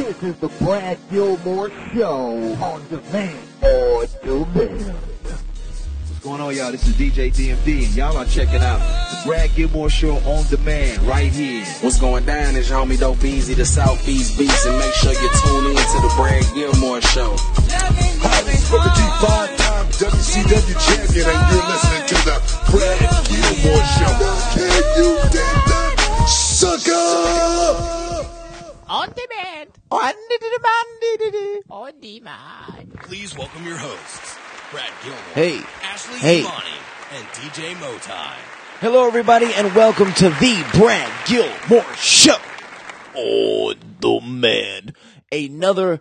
This is the Brad Gilmore Show on demand. On demand. What's going on, y'all? This is DJ DMD, and y'all are checking out the Brad Gilmore Show on demand right here. What's going down is your homie Dope Easy, the Southeast Beast, and make sure you tune in to the Brad Gilmore Show. Hi, this is Booker T, five-time WCW champion, and you're listening to the Brad Gilmore Show. Can you dig that, sucker? On demand. On demand. On demand. Please welcome your hosts, Brad Gilmore, Hey. Ashley Imani, and DJ Motai. Hello, everybody, and welcome to the Brad Gilmore Show. On demand. Another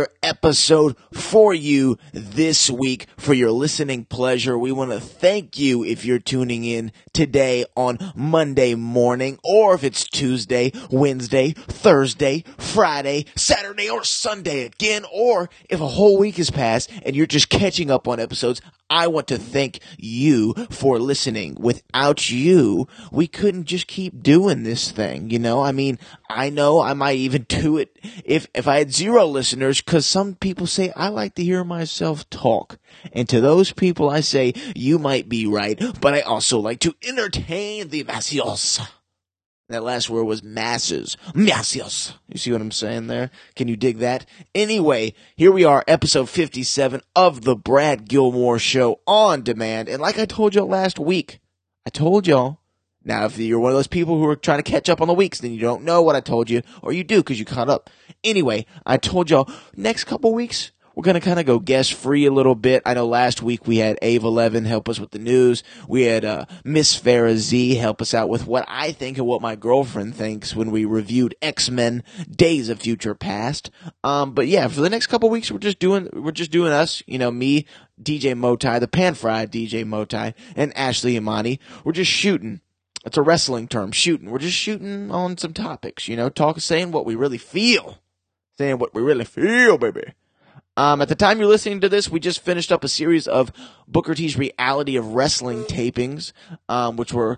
episode for you this week for your listening pleasure. We want to thank you if you're tuning in today on Monday morning, or if it's Tuesday, Wednesday, Thursday, Friday, Saturday, or Sunday again, or if a whole week has passed and you're just catching up on episodes. I want to thank you for listening. Without you, we couldn't just keep doing this thing, you know? I mean, I know I might even do it if I had 0 listeners, because some people say I like to hear myself talk. And to those people, I say, you might be right, but I also like to entertain the masses. That last word was masses. Masses. You see what I'm saying there? Can you dig that? Anyway, here we are, episode 57 of the Brad Gilmore Show on demand. And like I told y'all last week, I told y'all. Now, if you're one of those people who are trying to catch up on the weeks, then you don't know what I told you, or you do because you caught up. Anyway, I told y'all, next couple weeks, we're going to kind of go guest free a little bit. I know last week we had Ave 11 help us with the news. We had Miss Farrah Z help us out with what I think and what my girlfriend thinks when we reviewed X-Men Days of Future Past. But yeah, for the next couple weeks, we're just doing us, you know, me, DJ Motai, the pan-fried DJ Motai, and Ashley Imani. We're just shooting. It's a wrestling term, shooting. We're just shooting on some topics, you know, saying what we really feel. Saying what we really feel, baby. At the time you're listening to this, we just finished up a series of Booker T's Reality of Wrestling tapings, which were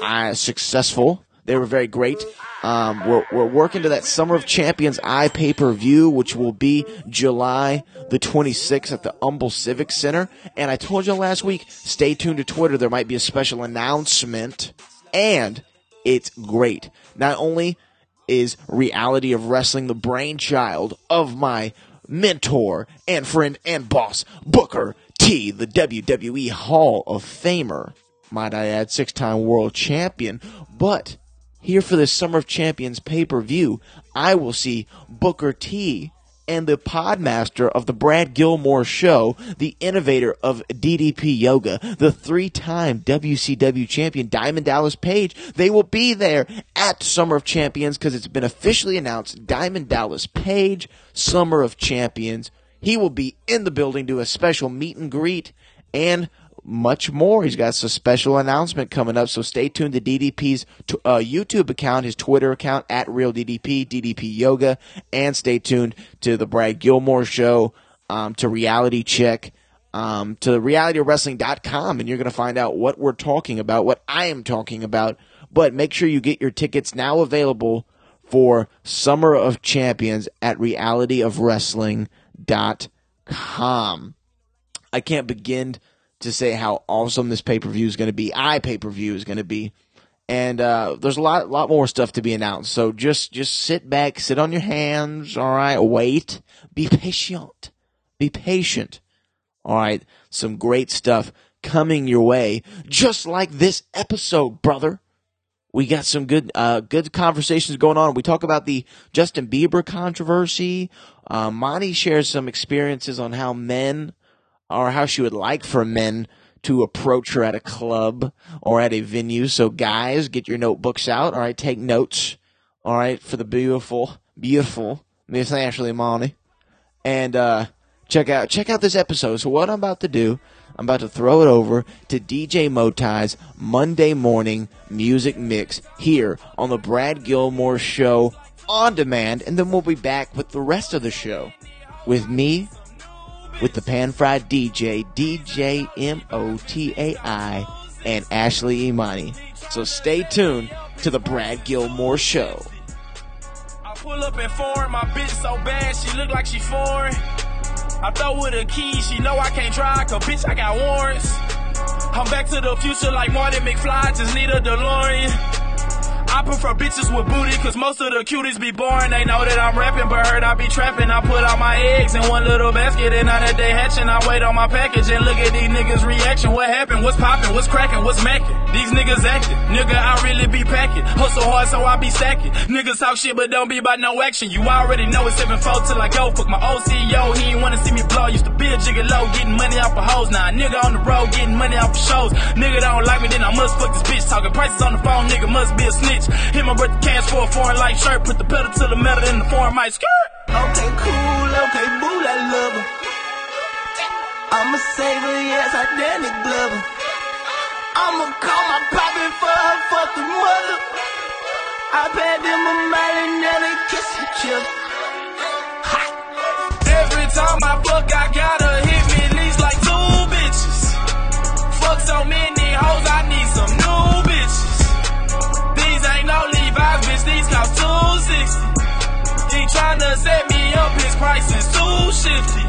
successful. They were very great. We're working to that Summer of Champions pay-per-view, which will be July the 26th at the Humble Civic Center. And I told you last week, stay tuned to Twitter. There might be a special announcement, and it's great. Not only is Reality of Wrestling the brainchild of my mentor and friend and boss, Booker T, the WWE Hall of Famer, might I add, 6-time world champion. But here for this Summer of Champions pay-per-view, I will see Booker T and the podmaster of the Brad Gilmore Show, the innovator of DDP Yoga, the 3-time WCW champion, Diamond Dallas Page. They will be there at Summer of Champions because it's been officially announced. Diamond Dallas Page, Summer of Champions. He will be in the building, do a special meet and greet, and much more. He's got some special announcement coming up, so stay tuned to DDP's YouTube account, his Twitter account, at RealDDP, DDP Yoga, and stay tuned to the Brad Gilmore Show, to Reality Check, to realityofwrestling.com, and you're going to find out what we're talking about, what I am talking about. But make sure you get your tickets now available for Summer of Champions at realityofwrestling.com. I can't begin to say how awesome this pay-per-view is going to be. Pay-per-view is going to be. And there's a lot more stuff to be announced. So just sit back, sit on your hands, all right? Wait. Be patient. Be patient. All right? Some great stuff coming your way, just like this episode, brother. We got some good conversations going on. We talk about the Justin Bieber controversy. Monty shares some experiences on how she would like for men to approach her at a club or at a venue. So guys, get your notebooks out. All right, take notes. All right, for the beautiful Miss Ashley Imani. And check out this episode. So what I'm about to do, I'm about to throw it over to DJ Motai's Monday morning music mix here on the Brad Gilmore Show on demand, and then we'll be back with the rest of the show with me, with the pan-fried DJ Motai, and Ashley Imani. So stay tuned to the Brad Gilmore Show. Pull up in foreign, my bitch so bad, she look like she foreign. I throw with a key, she know I can't drive, cause bitch, I got warrants. I'm back to the future like Marty McFly, just need a DeLorean. I prefer bitches with booty, cause most of the cuties be boring. They know that I'm rapping, but heard I be trapping. I put all my eggs in one little basket, and now that they hatching, I wait on my package and look at these niggas' reaction. What happened? What's poppin'? What's cracking? What's macking? These niggas acting. Nigga, I really be packing. Hustle hard, so I be stacking. Niggas talk shit, but don't be about no action. You already know it's 7-4 till I go. Fuck my old CEO, he ain't wanna see me blow. Used to be a gigolo, getting money off of hoes. Now a nigga on the road, getting money off of shows. Nigga don't like me, then I must fuck this bitch. Talking prices on the phone, nigga must be a snitch. Hit my birthday cash for a foreign light shirt. Put the pedal to the metal in the foreign mic skirt. Okay, cool, okay, boo, I love her. I'ma save her, yes, I Danny Glover. I'ma call my poppy for her fucking mother. I paid them a million, now they kiss each other. Every time I fuck, I gotta hit me at least like 2 bitches. Fuck so many hoes, I need some new bitches. These ain't no Levi's, bitch, these cost $260. He tryna set me up, his price is too shifty.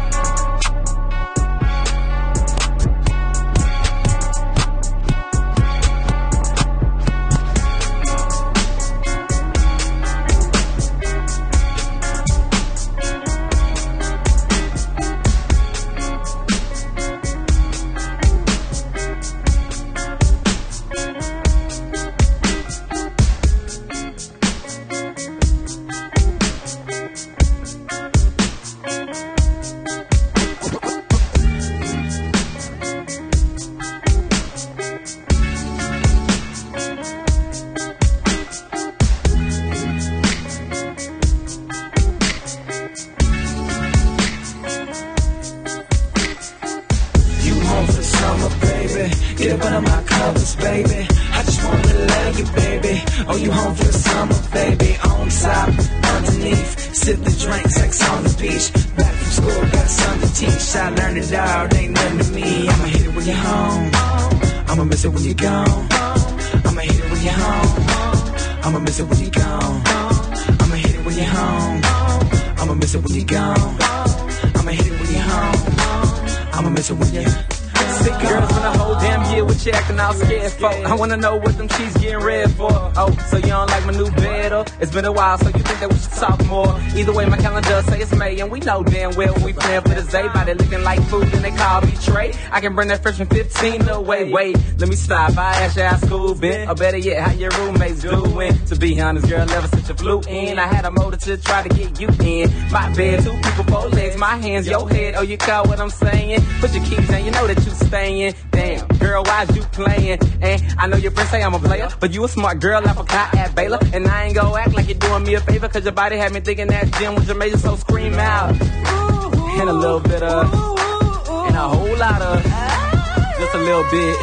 Get up under my covers, baby. I just wanna love you, baby. Oh, you home for the summer, baby. On top, underneath, sip the drink, sex on the beach. Back from school, got something to teach. I learned it all, ain't nothing to me. I'ma hit it when you're home. I'ma miss it when you're gone. I'ma hit it when you're home. I'ma miss it when you're gone. I'ma hit it when you're home. I'ma miss it when you're gone. I'ma hit it when you're home. I'ma miss it when you're Sick girls been a whole damn year with you acting all scared for. I wanna know what them cheeks getting red for. Oh, so you don't like my new bed? Or it's been a while, so you think that we should talk more? Either way, my calendar say it's May, and we know damn well we playing for the Zay. Body looking like food, then they call me Trey. I can bring that freshman 15 away. Wait, let me stop. I asked you how school been, or better yet, how your roommates doing. To be honest, girl, ever since you flew in, I had a motive to try to get you in. My bed, 2 people, 4 legs, my hands, your head. Oh, you caught what I'm saying? Put your keys in, you know that you staying. Damn, girl, why's you playing? And I know your friends say I'm a player, but you a smart girl, apricot at Baylor. And I ain't gon' act like you're doing me a favor, cause your body had me thinking that gym was your major, so scream out. And a little bit of, and a whole lot of, just a little bit,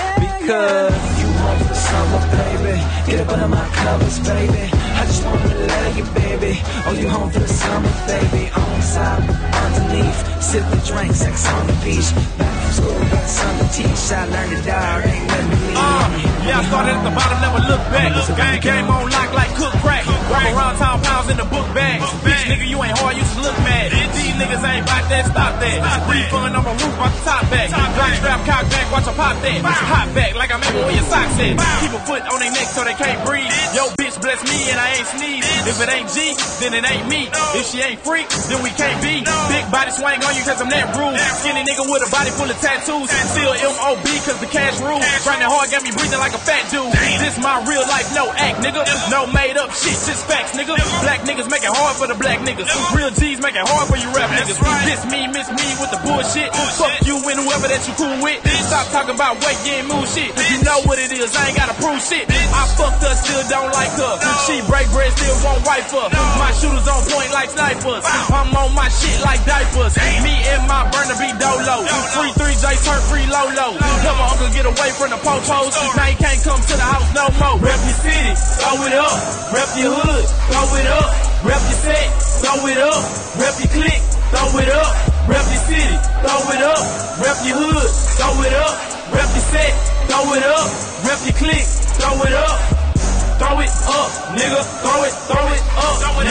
because you home for the summer, baby. Get up under my covers, baby. I just wanna love you, baby. Oh, you home for the summer, baby. On top, underneath, sip the drink, sex on the beach. Back from school, got something to teach. I learned it all, ain't nothing to leave. Yeah, I started at the bottom, never look back. Game on lock like cook crack. Walk around town, pounds in the book bag. Bitch, nigga, you ain't hard, you just look mad. These niggas ain't about that, stop that. Refund on my roof, watch the top back. Black strap, cock back, watch a pop that. Hot back, like I'm able where your socks at. Keep a foot on their neck so they can't breathe. Yo, bitch, bless me and I ain't sneeze. If it ain't G, then it ain't me. If she ain't freak, then we can't be. Big body swing on you cause I'm that rude. Skinny nigga with a body full of tattoos. Still MOB cause the cash rules. Grinding hard got me breathing like a fat dude. This my real life, no act, nigga. No made up shit, just facts, nigga. Black niggas make it hard for the black niggas. Real G's make it hard for you rap niggas. Miss me with the bullshit. Fuck you and whoever that you cool with. Stop talking about weight, you ain't move shit. You know what it is, I ain't gotta prove shit. I fucked her, still don't like her. She break bread, still won't wipe her. My shooters on point like snipers. I'm on my shit like diapers. Me and my burner be dolo. Free 3J, turn free Lolo. Tell my uncle get away from the po-pos. Now he can't come to the house no more. Rep your city, throw it up. Rep your hood, throw it up. Rep your set, throw it up. Rep your clique, throw it up. Rep your city, throw it up. Rep your hood, throw it up. Rep your set, throw it up. Rep your clique, throw it up. Throw it up, nigga, throw it up,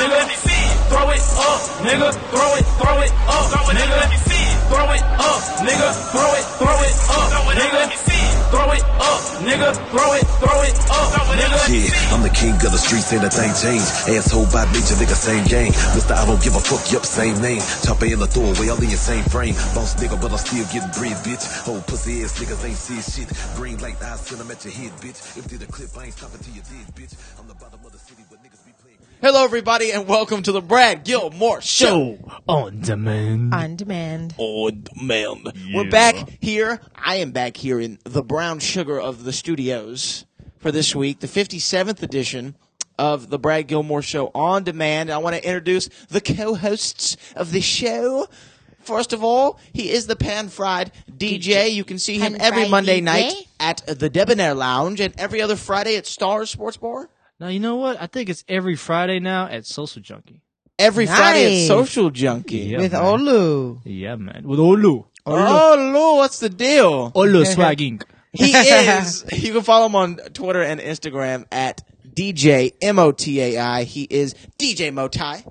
up, nigga. Throw it up, nigga. Let me see it. Throw it up, nigga. Throw it up, nigga. Let me see it. Throw it up, nigga. Throw it up, nigga. Yeah, I'm the king of the streets, ain't a thing changed. Asshole by nature, nigga, same game. Mr. I don't give a fuck, yup, same name. Chopper in the throwaway, all in the same frame. Boss nigga, but I'm still getting bread, bitch. Whole pussy ass niggas ain't see shit. Green light eyes, send them at your head, bitch. Empty the clip, I ain't stopping till you dead, bitch. I'm the bottom of the city, but niggas be playing. Hello, everybody, and welcome to the Brad Gilmore Show. On demand. On demand. On demand. We're back here. I am back here in the brown sugar of the studios for this week, the 57th edition of the Brad Gilmore Show on demand. I want to introduce the co-hosts of the show. First of all, he is the pan-fried DJ. You can see him every Monday night at the Debonair Lounge and every other Friday at Stars Sports Bar. Now, you know what? I think it's every Friday now at Social Junkie. Every Friday at Social Junkie. Yeah, With man. Olu. Yeah, man. With Olu. Olu, what's the deal? Olu swagging. He is. You can follow him on Twitter and Instagram at DJ Motai. He is DJ Motai.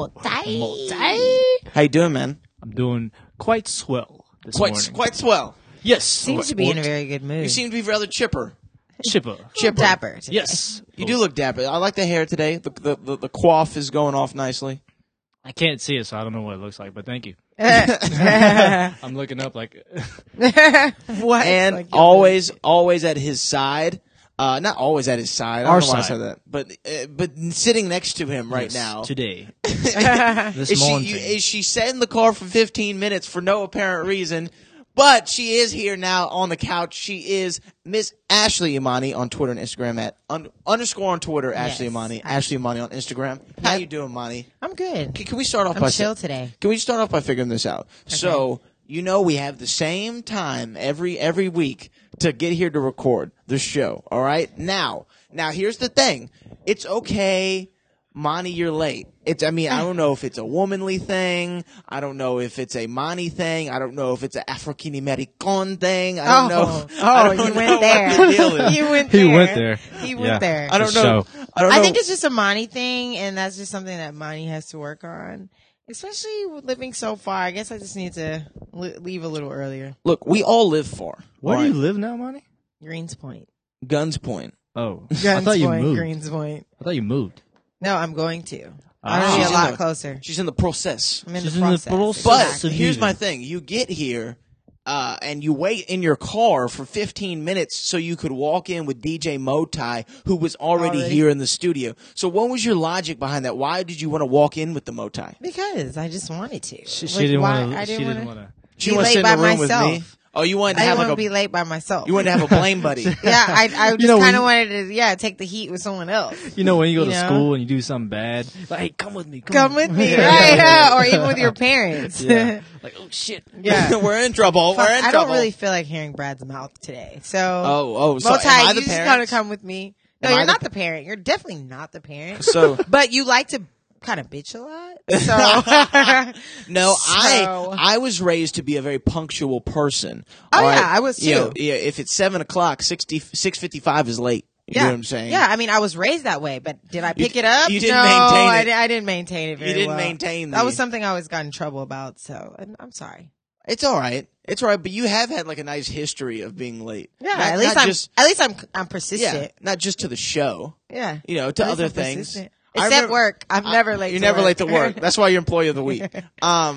Motai. How you doing, man? I'm doing quite swell this morning. Quite swell. Yes. Seems to be in a very good mood. You seem to be rather chipper. Chipper. Dapper today. Yes. You do look dapper. I like the hair today. The coif is going off nicely. I can't see it, so I don't know what it looks like, but thank you. I'm looking up like... What? And Like always at his side. Not always at his side. I don't know why I said that. But sitting next to him right Yes, now. Today. This morning. Is she sat in the car for 15 minutes for no apparent reason? But she is here now on the couch. She is Miss Ashley Imani on Twitter and Instagram at underscore on Twitter, Ashley Imani. Ashley Imani on Instagram. How you doing, Imani? I'm good. Can we start off I'm by chill today. Can we start off by figuring this out? Okay. So, we have the same time every week to get here to record the show, all right? Now here's the thing. It's okay, Monty, you're late. I don't know if it's a womanly thing. I don't know if it's a Monty thing. I don't know if it's an African American thing. I don't know. You went there. He went there. He went there. I don't know. I think it's just a Monty thing, and that's just something that Monty has to work on. Especially with living so far. I guess I just need to leave a little earlier. Look, we all live far. Where do you live now, Monty? Greens Point. Guns Point. Oh. Guns I thought you Point, moved. Greens Point. I thought you moved. No, I'm going to. I'm going to be a lot closer. She's in the process. I'm in the process. But here's my thing. You get here, and you wait in your car for 15 minutes so you could walk in with DJ Motai, who was already here in the studio. So what was your logic behind that? Why did you want to walk in with the Motai? Because I just wanted to. She didn't want to. She didn't want to. She wanted to sit in the room with me. Oh, you wanted to I have didn't want to be late by myself. You wanted to have a blame buddy. Yeah, I just kind of wanted to, take the heat with someone else. You know, when you go to school and you do something bad, like, hey, come with me. Come with me, right? Yeah. Or even with your parents. Yeah. Like, oh, shit. Yeah. We're in trouble. We're in trouble. I don't really feel like hearing Brad's mouth today. So, so am I the you just parent? gotta come with me. No, you're not the parent. You're definitely not the parent. So, but you like to kind of bitch a lot. So no, I was raised to be a very punctual person. Oh yeah, I was too. If it's 7 o'clock, 6:55 is late. You know what I'm saying? Yeah, I mean, I was raised that way, but did I pick it up? You didn't maintain it. I didn't maintain it very well. You didn't maintain that was something I always got in trouble about, so I'm sorry. It's all right. It's all right, but you have had like a nice history of being late. Yeah, at least I'm persistent. Yeah, not just to the show. Yeah. To other things. Persistent. Except work. I'm never late. You're never late to work. That's why you're employee of the week. Are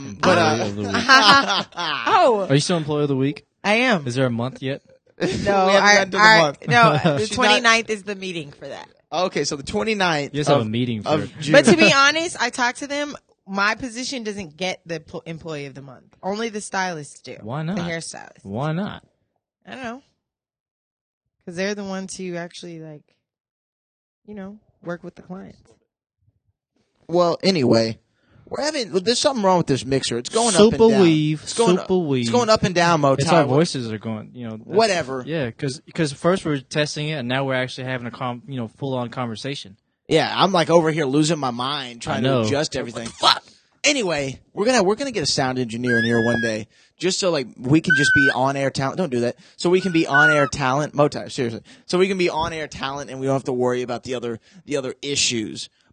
you still employee of the week? I am. Is there a month yet? No, we haven't gotten to the month. No, the 29th is the meeting for that. Okay, so the 29th. You guys have a meeting for June. But to be honest, I talked to them. My position doesn't get the employee of the month. Only the stylists do. Why not? The hairstylist. Why not? I don't know. Because they're the ones who actually work with the clients. Well, anyway, there's something wrong with this mixer. It's going up and down. It's going up and down, Motai. It's our voices are going, whatever. Yeah, because first we're testing it, and now we're actually having a full-on conversation. Yeah, I'm like over here losing my mind trying to adjust everything. Fuck. Anyway, we're gonna get a sound engineer in here one day, just so like we can just be on air talent. Don't do that. So we can be on air talent. Motai, seriously. So we can be on air talent, and we don't have to worry about the other issues.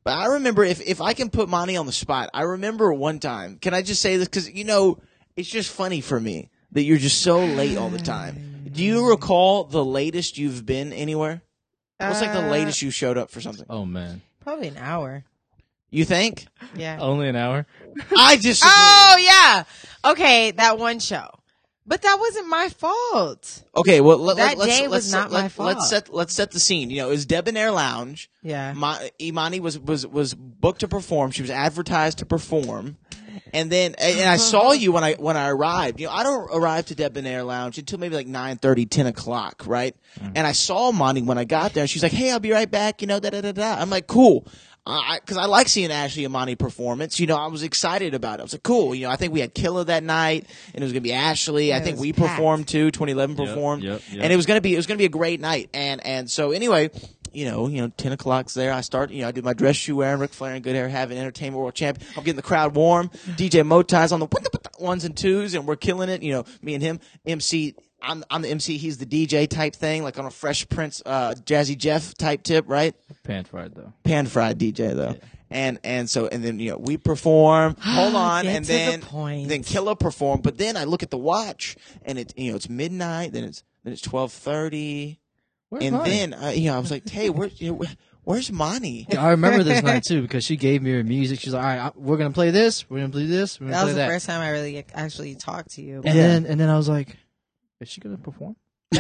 But I remember if I can put Monty on the spot, I remember one time. Can I just say this? Because, it's just funny for me that you're just so late all the time. Do you recall the latest you've been anywhere? What's like the latest you showed up for something? Oh, man. Probably an hour. You think? Yeah. Only an hour? I disagree. Oh, yeah. Okay, that one show. But that wasn't my fault. Okay, well, That day was not my fault. Let's set the scene. It was Debonair Lounge. Yeah. Imani was booked to perform. She was advertised to perform. And then, and I saw you when I arrived. I don't arrive to Debonair Lounge until maybe like 9:30, 10 o'clock, right? And I saw Monty when I got there. She's like, "Hey, I'll be right back." I'm like, "Cool," because I like seeing Ashley Imani performance. I was excited about it. I was like, "Cool." I think we had Killa that night, and it was gonna be Ashley. Yeah, I think it was we packed. performed too. 2011 performed, and it was gonna be a great night. And so anyway. 10 o'clock's there. I start, I do my dress shoe wearing, Ric Flair and Good Hair having entertainment world champion. I'm getting the crowd warm. DJ Motai's on the ones and twos, and we're killing it. Me and him, MC. I'm the MC. He's the DJ type thing, like on a Fresh Prince, Jazzy Jeff type tip, right? Pan-fried, though. Pan-fried DJ, though. Yeah. And then, we perform. Hold on. Get and to then, the point. then Killa perform. But then I look at the watch and it's midnight. Then it's 12:30. Where's and Monty? then, I was like, "Hey, where's Monty?" I remember this night, too, because she gave me her music. She's like, all right, we're going to play this. We're going to play this. We're going to That play was that. the first time I really actually talked to you. And then I was like, is she going to perform?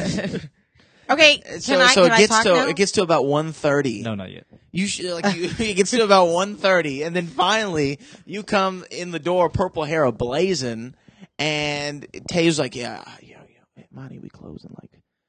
Okay, can I talk now? It gets to about 1:30. No, not yet. You should it gets to about 1:30, and then finally you come in the door, purple hair ablazing, and Tay's like, "Yeah, Monty, we close in like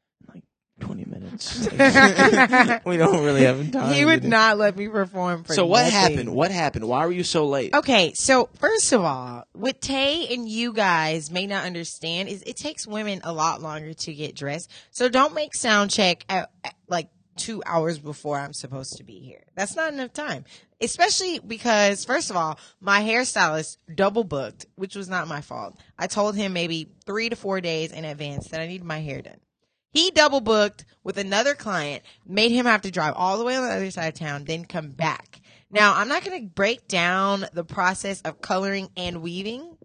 20 minutes. We don't really have time." He would not let me perform for So what nothing. happened? What happened? Why were you so late? Okay, so first of all, what Tay and you guys may not understand is it takes women a lot longer to get dressed. So don't make sound check at like 2 hours before I'm supposed to be here. That's not enough time. Especially because, first of all, my hairstylist double booked, which was not my fault. I told him maybe 3 to 4 days in advance that I needed my hair done. He double booked with another client, made him have to drive all the way on the other side of town, then come back. Now, I'm not going to break down the process of coloring and weaving,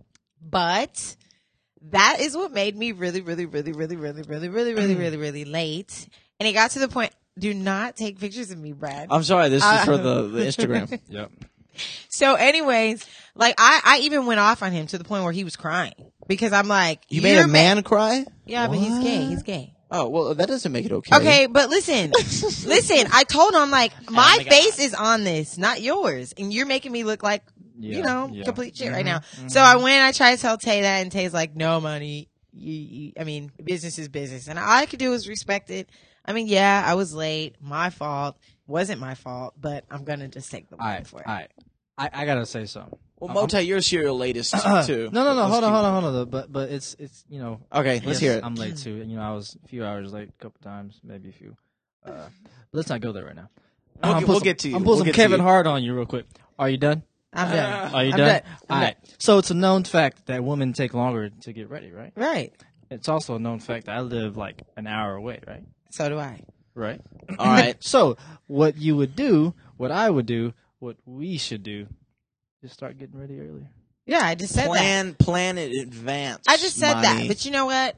but that is what made me really, really, really, really, really, really, really, really, really, really late. And it got to the point, do not take pictures of me, Brad. I'm sorry, this is for the Instagram. Yep. So anyways, like I even went off on him to the point where he was crying because I'm like, You made a man cry? Yeah, but he's gay. He's gay. Oh, well, that doesn't make it okay. Okay, but listen, I told him like my face is on this, not yours, and you're making me look like complete shit right now. So I tried to tell Tay that, and Tay's like, "No, Money. I mean, business is business," and all I could do was respect it. I mean, yeah, I was late, my fault. Wasn't my fault, but I'm gonna just take the blame for it. All right. I gotta say something. Well, Motai, you're a serial latest too. No. Hold on. But it's Okay, let's hear it. I'm late too. I was a few hours late a couple times, maybe a few. Let's not go there right now. We'll get to you. I'm pulling We'll some get to Kevin you. Hart on you real quick. Are you done? I'm done. Are you I'm done? done. All right. So it's a known fact that women take longer to get ready, right? Right. It's also a known fact that I live like an hour away, right? So do I. Right. All right. So what you would do, what I would do, what we should do, is start getting ready earlier. Yeah, I just said that. Plan in advance. I just said that, Monty. but you know what?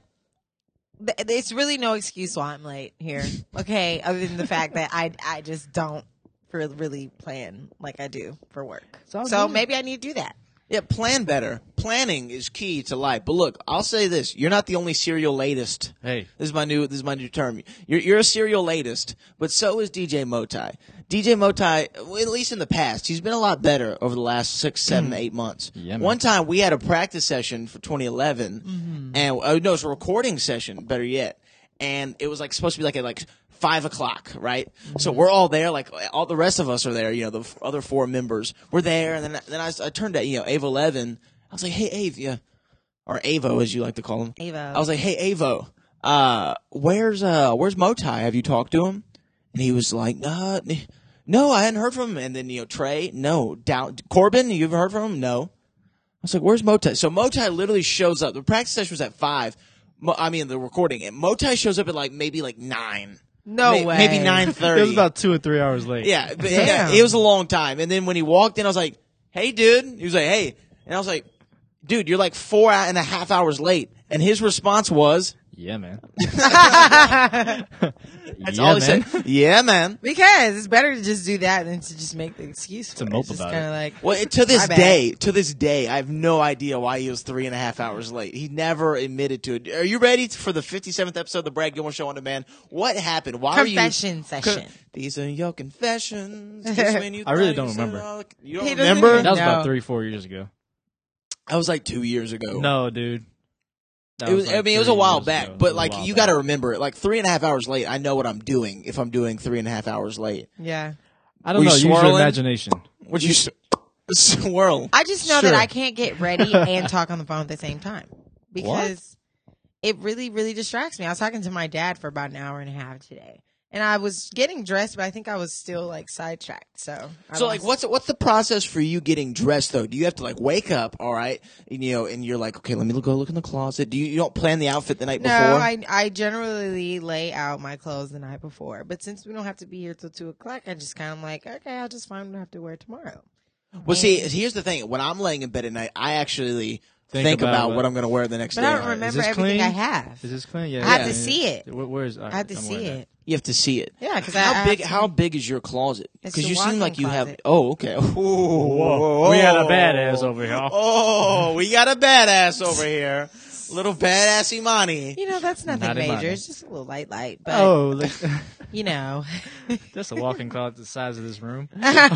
It's really no excuse why I'm late here. Okay, other than the fact that I just don't really plan like I do for work. So good. maybe I need to do that. Yeah, plan better. Planning is key to life. But look, I'll say this: you're not the only serial latest. Hey, this is my new term. You're a serial latest, but so is DJ Motai. DJ Motai, at least in the past, he's been a lot better over the last 6, 7, 8 months. Yeah, man. One time we had a practice session for 2011, and it was a recording session. Better yet, and it was like supposed to be like 5 o'clock, right? So we're all there, like all the rest of us are there. The other 4 members we're there, and then I turned to Avo 11. I was like, "Hey, Ave, or Avo as you like to call him." Avo. I was like, "Hey, Avo, where's Motai? Have you talked to him?" And he was like, "No, I hadn't heard from him." And then Trey, no. Corbin, you ever heard from him? No. I was like, "Where's Motai?" So Motai literally shows up. The practice session was at 5. The recording. And Motai shows up at maybe 9. No way. Maybe 9:30. It was about 2 or 3 hours late. Yeah, but Damn. yeah, it was a long time. And then when he walked in, I was like, "Hey, dude." He was like, "Hey," and I was like, "Dude, you're like 4.5 hours late." And his response was, Yeah, man. "That's all he said." Yeah, man. Because it's better to just do that than to just make the excuse for To it. mope It's just about kind it. of like, Well, to this day, I have no idea why he was 3.5 hours late. He never admitted to it. Are you ready for the 57th episode of the Brad Gilmore Show on Demand? What happened? Why confession are you? session. These are your confessions. Just when you I really thought don't you said remember. all- You He don't doesn't remember? even That was No. about 3-4 years ago. That was like 2 years ago. No, dude. That It was, like I mean, it was a 3 while years back, ago. It but was a like while you back. got to remember, like 3.5 hours late, I know what I'm doing if I'm doing 3.5 hours late. Yeah. I don't Were know. you Use your swirling? imagination. Would you swirl? I just know Sure. that I can't get ready and talk on the phone at the same time because it really, really distracts me. I was talking to my dad for about an hour and a half today, and I was getting dressed, but I think I was still like sidetracked. So, So like, what's the process for you getting dressed though? Do you have to like wake up, all right, and, and you're like, okay, let me go look in the closet. You don't plan the outfit the night No, before? I generally lay out my clothes the night before, but since we don't have to be here till 2:00, I just kind of like, okay, I'll just find what I have to wear tomorrow. Well, see, here's the thing. When I'm laying in bed at night, I actually think about about what- what I'm going to wear the next But day. I don't remember everything I have. Is this clean? Yeah. I have yeah. to see it. Where's? I have to see it. You have to see it. Yeah, because How big is your closet? It's Because the you seem walk-in like you have. closet. Oh, okay. Whoa. We got a badass over here. Oh, we got a badass over here. Little badass Imani. You know, that's nothing Not in major. mine. It's just a little light, but Oh, like, you know, just a walk-in closet the size of this room.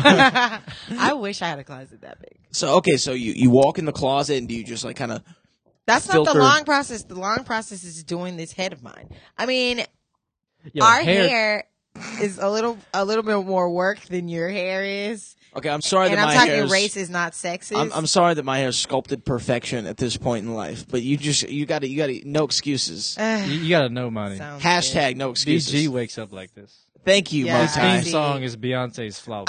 I wish I had a closet that big. So okay, so you walk in the closet and do you just like kind of? That's not Filter. the long process. The long process is doing this head of mine. I mean, Yo, our hair is a little bit more work than your hair is. Okay, I'm sorry And that I'm my talking hair is, racist, not sexist. I'm sorry that my hair is sculpted perfection at this point in life, but you got to no excuses. You gotta know, money. Sounds Hashtag no excuses. DG wakes up like this. Thank you, Yeah, His Motai. theme song is Beyonce's "Flowers."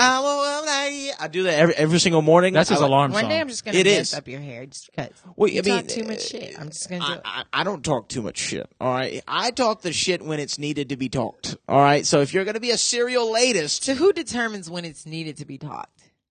I do that every single morning. That's his alarm One song. day I'm just gonna It mess is. up your hair just because Well, you I mean, talk too much shit. I'm just gonna do it. I don't talk too much shit. All right, I talk the shit when it's needed to be talked. All right, so if you're gonna be a serial latest, So who determines when it's needed to be talked?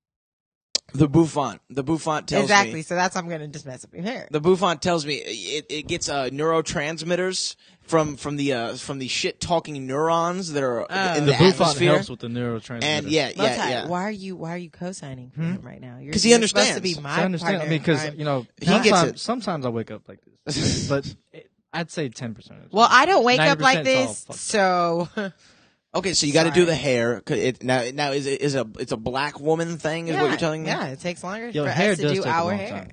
the bouffant tells Exactly. me. So that's I'm gonna just mess up your hair. The bouffant tells me it gets neurotransmitters from the shit talking neurons that are in the the Bouffant atmosphere. helps with the neurotransmitter. And Motai, why are you co-signing for him right now? 'Cause he you're supposed understands. to be I my understand. I partner mean, in because crime. you know, He gets it. sometimes I wake up like this, but I'd say 10%. Well, I don't wake up 90% like is all this, fucked. so Okay, so you got to do Sorry. the hair. Now it's a black woman thing, is what you're telling me? Yeah, it takes longer Yo, for hair us to does do take a our long hair. time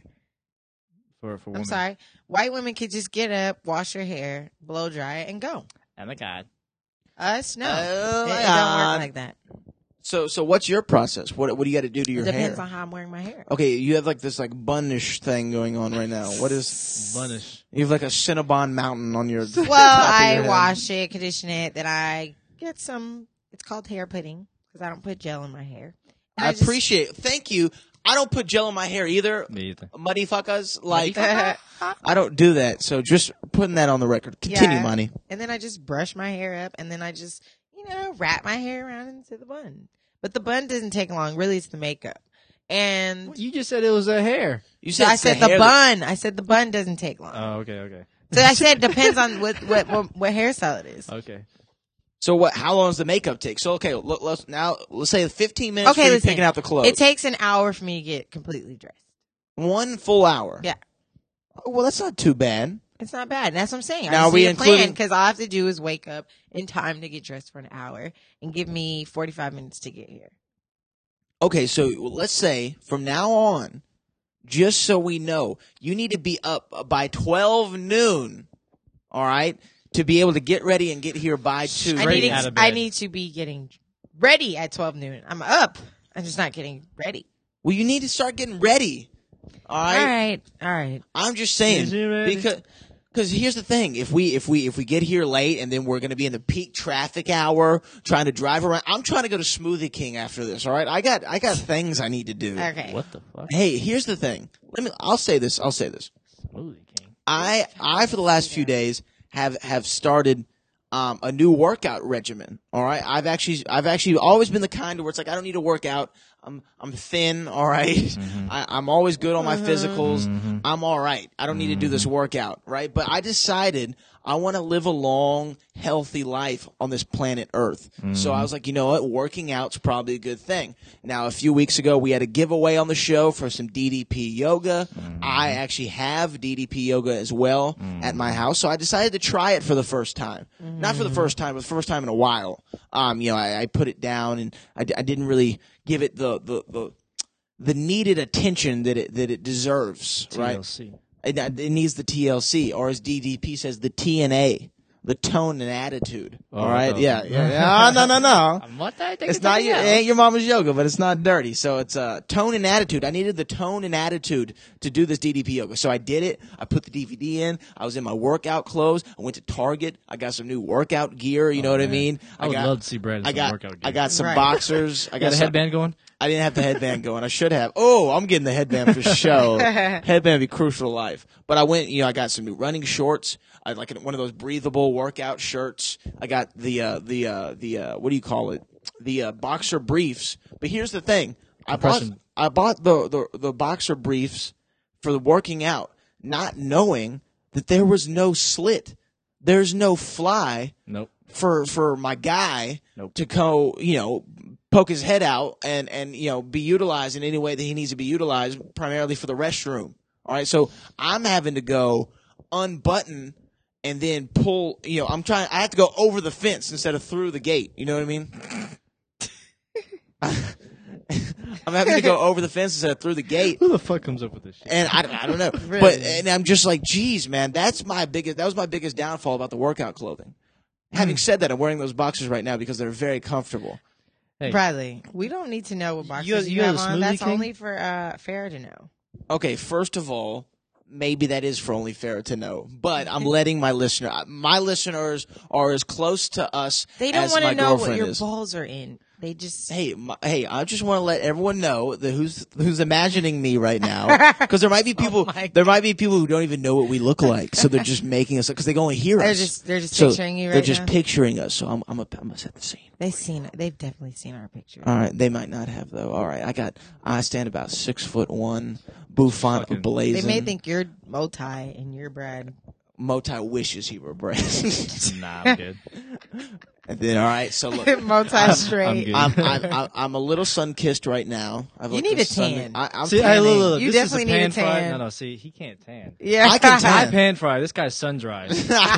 for women. I'm sorry. White women could just get up, wash their hair, blow dry it, and go. Oh my God. Us, no. Oh, it my don't God. work like that. So what's your process? What do you got to do to your It depends hair? on how I'm wearing my hair. Okay, you have like this like bunish thing going on right now. What is? Bunish. You have like a Cinnabon mountain on your. Well, top of I your head. wash it, condition it, then I get some. It's called hair pudding because I don't put gel in my hair. And I just- appreciate it. Thank you. I don't put gel in my hair either. Me either. Muddy fuckers. Like, I don't do that. So just putting that on the record. Continue, Yeah. Money. And then I just brush my hair up, and then I just, wrap my hair around into the bun. But the bun doesn't take long. Really, it's the makeup. And You just said it was a hair. You so I said the hair bun. I said the bun doesn't take long. Oh, okay. So I said it depends on what hairstyle it is. Okay. So what? How long does the makeup take? So okay, let's say 15 minutes Okay, for you listen. picking out the clothes. It takes an hour for me to get completely dressed. 1 full hour. Yeah. Oh, well, that's not too bad. It's not bad. That's what I'm saying. Now, I are we just need a plan including- because all I have to do is wake up in time to get dressed for an hour and give me 45 minutes to get here. Okay, so let's say from now on, just so we know, you need to be up by 12 noon. All right, to be able to get ready and get here by 2. I need to be getting ready at 12 noon. I'm up. I'm just not getting ready. Well, you need to start getting ready. All right. All right. I'm just saying Is he ready? because here's the thing: if we get here late and then we're going to be in the peak traffic hour trying to drive around, I'm trying to go to Smoothie King after this. All right, I got things I need to do. Okay. What the fuck? Hey, here's the thing. I'll say this. Smoothie King. I for the last few days have started a new workout regimen. All right. I've actually always been the kind where it's like, I don't need to work out. I'm thin. All right. I'm always good on my physicals. I'm all right. I don't need to do this workout. Right. But I decided I want to live a long, healthy life on this planet Earth. So I was like, you know what? Working out's probably a good thing. Now, a few weeks ago, we had a giveaway on the show for some DDP yoga. I actually have DDP yoga as well at my house. So I decided to try it for the first time. Not for the first time, but the first time in a while. I put it down and I didn't really give it the needed attention that it deserves. TLC. Right? It needs the TLC, or as DDP says, the TNA, the tone and attitude. All right, yeah. No. It's not it ain't your mama's yoga, but it's not dirty. So it's tone and attitude. I needed the tone and attitude to do this DDP yoga, so I did it. I put the DVD in. I was in my workout clothes. I went to Target. I got some new workout gear. You know what I mean? I would love to see Brad in some workout gear. I got some boxers. I got a headband going. I didn't have the headband going. I should have. Oh, I'm getting the headband for show. Headband would be crucial to life. But I went, I got some new running shorts. I like one of those breathable workout shirts. I got the what do you call it? The boxer briefs. But here's the thing. I bought the boxer briefs for the working out, not knowing that there was no slit. There's no fly. Nope. For my guy to go, poke his head out and be utilized in any way that he needs to be utilized, primarily for the restroom. All right, so I'm having to go unbutton and then pull. I have to go over the fence instead of through the gate. You know what I mean? I'm having to go over the fence instead of through the gate. Who the fuck comes up with this shit? And I don't know, Really? but and I'm just like, geez, man, that was my biggest downfall about the workout clothing. Having said that, I'm wearing those boxers right now because they're very comfortable. Hey. Bradley, we don't need to know what boxers you have on. That's only for Farrah to know. Okay, first of all, maybe that is for only Farrah to know, but I'm letting my listeners are as close to us They don't as want my to know what girlfriend your is. balls are in. They just Hey, I just want to let everyone know that who's imagining me right now, because there might be people who don't even know what we look like, so they're just making us because they can only hear us. They're just picturing you right now. They're just picturing us. So I'm gonna set the scene. They've definitely seen our picture. All right, they might not have though. All right, I stand about 6'1", bouffant, blazing. They may think you're Moti and you're Brad. Moti wishes he were Brad. Nah, I'm good. And then, all right, so look, Moti straight. I'm a little sun kissed right now. You need a tan. I'm See, tanning. look, You this definitely is a need a pan fry. tan. No, see, he can't tan. Yeah, I can tan. I pan fry. This guy's sun dried.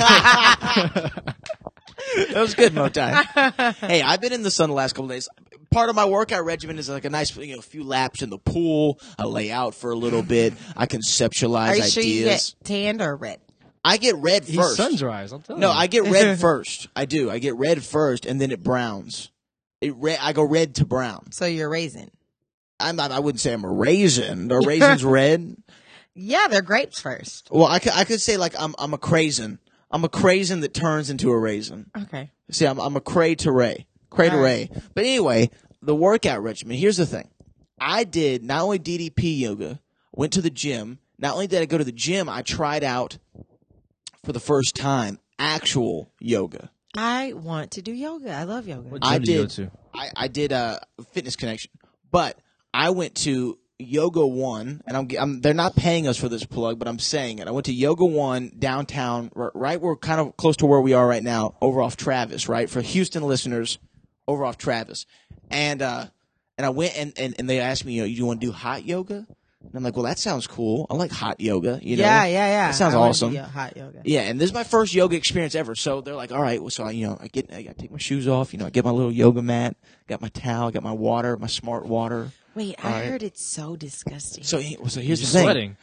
That was good, Moti. Hey, I've been in the sun the last couple of days. Part of my workout regimen is like a nice, few laps in the pool. I lay out for a little bit. I conceptualize Are you ideas. sure you get tanned or red? I get red He's first. sun dries. I'm telling No, you. I get red first. I do. I get red first, and then it browns. I go red to brown. So you're raisin. I wouldn't say I'm a raisin. Are raisins red? Yeah, they're grapes first. Well, I could say like I'm a craisin. I'm a craisin that turns into a raisin. Okay. See, I'm a cray to ray. Cray to ray. But anyway, the workout regimen. Here's the thing. I did not only DDP yoga, went to the gym. Not only did I go to the gym, I tried out for the first time actual yoga. I want to do yoga. I love yoga. What gym do you go to? I did Fitness Connection, but I went to Yoga One, and they're not paying us for this plug, but I'm saying it. I went to Yoga One downtown, right where kind of close to where we are right now, over off Travis, right? For Houston listeners, over off Travis, and I went and they asked me, you want to do hot yoga? And I'm like, well, that sounds cool. I like hot yoga. Yeah. That sounds awesome. Hot yoga. Yeah, and this is my first yoga experience ever. So they're like, all right, well, so I take my shoes off. I get my little yoga mat, got my towel, got my water, my smart water. Wait, I heard it's so disgusting. So here's the thing. Sweating.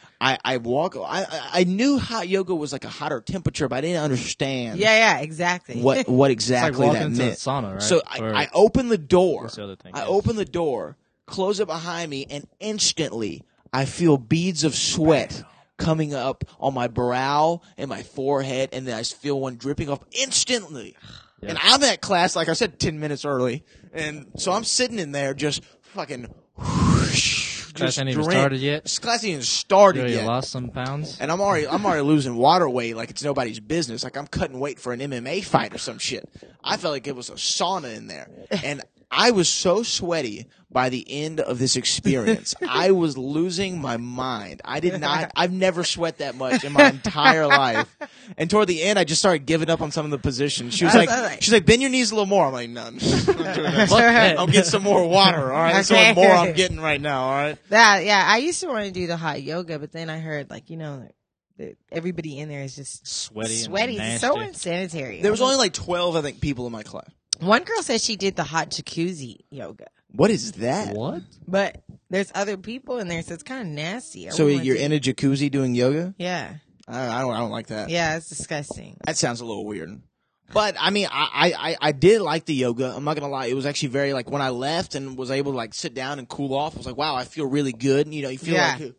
I knew hot yoga was like a hotter temperature, but I didn't understand. Yeah, exactly. What exactly like that walking into meant. a sauna, right? So I opened the door. What's the other thing? I open the door, close it behind me, and instantly I feel beads of sweat coming up on my brow and my forehead, and then I feel one dripping off instantly. Yeah. And I'm at class, like I said, 10 minutes early, and so I'm sitting in there just fucking whoosh, Class ain't even started yet. This class ain't even started You yet. lost some pounds. And I'm already losing water weight like it's nobody's business. Like I'm cutting weight for an MMA fight or some shit. I felt like it was a sauna in there. And I was so sweaty by the end of this experience. I was losing my mind. I've never sweat that much in my entire life. And toward the end, I just started giving up on some of the positions. She's like, bend your knees a little more. I'm like, no, I'm not doing that. I'll get some more water. All right. That's what more I'm getting right now. All right. Yeah. I used to want to do the hot yoga, but then I heard that everybody in there is just sweaty. It's so unsanitary. There was only like 12, I think, people in my class. One girl said she did the hot jacuzzi yoga. What is that? What? But there's other people in there, so it's kind of nasty. So you're in a jacuzzi doing yoga? Yeah. I don't like that. Yeah, it's disgusting. That sounds a little weird. But I mean, I did like the yoga. I'm not gonna lie. It was actually very like when I left and was able to like sit down and cool off. I was like, wow, I feel really good. You know, you feel like,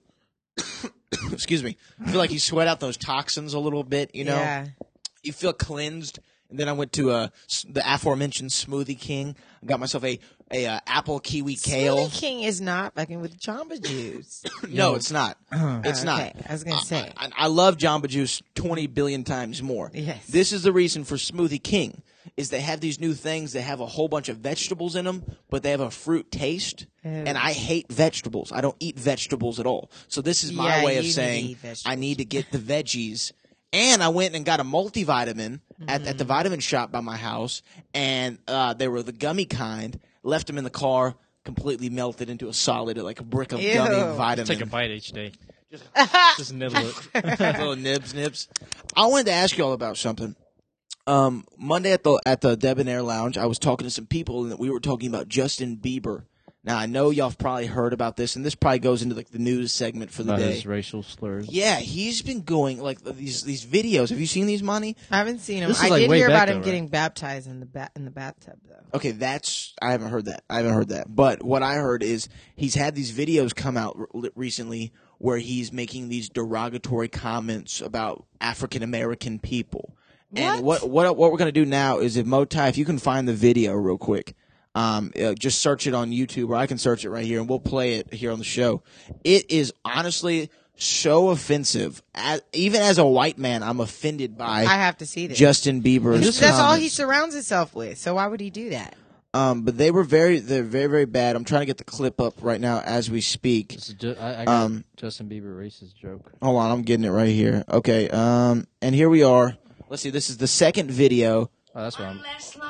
excuse me, I feel like you sweat out those toxins a little bit. You know, you feel cleansed. And then I went to the aforementioned Smoothie King. I got myself a apple kiwi kale. Smoothie King is not fucking with Jamba Juice. No, it's not. It's not. I was gonna say I love Jamba Juice 20 billion times more. Yes. This is the reason for Smoothie King is they have these new things that have a whole bunch of vegetables in them, but they have a fruit taste. And I hate vegetables. I don't eat vegetables at all. So this is my way of saying I need to get the veggies. And I went and got a multivitamin at the vitamin shop by my house, and they were the gummy kind. Left them in the car, completely melted into a solid, like a brick of gummy vitamin. Take a bite each day. Just nibble it. Little nibs. I wanted to ask you all about something. Monday at the Debonair Lounge, I was talking to some people, and we were talking about Justin Bieber. Now, I know y'all have probably heard about this, and this probably goes into like the news segment for the day. His racial slurs. Yeah, he's been going like these videos. Have you seen these, Monty? I haven't seen him. This I is, like, did way hear back about him though, getting baptized in the bathtub, though. Okay, I haven't heard that. But what I heard is he's had these videos come out recently where he's making these derogatory comments about African American people. And what we're gonna do now is if you can find the video real quick. Just search it on YouTube, or I can search it right here, and we'll play it here on the show. It is honestly so offensive. Even as a white man, I'm offended by. I have to see this. Justin Bieber's. That's all he surrounds himself with. So why would he do that? But they're very, very bad. I'm trying to get the clip up right now as we speak. I got Justin Bieber racist joke. Hold on, I'm getting it right here. Okay. And here we are. Let's see. This is the second video. Oh, that's right.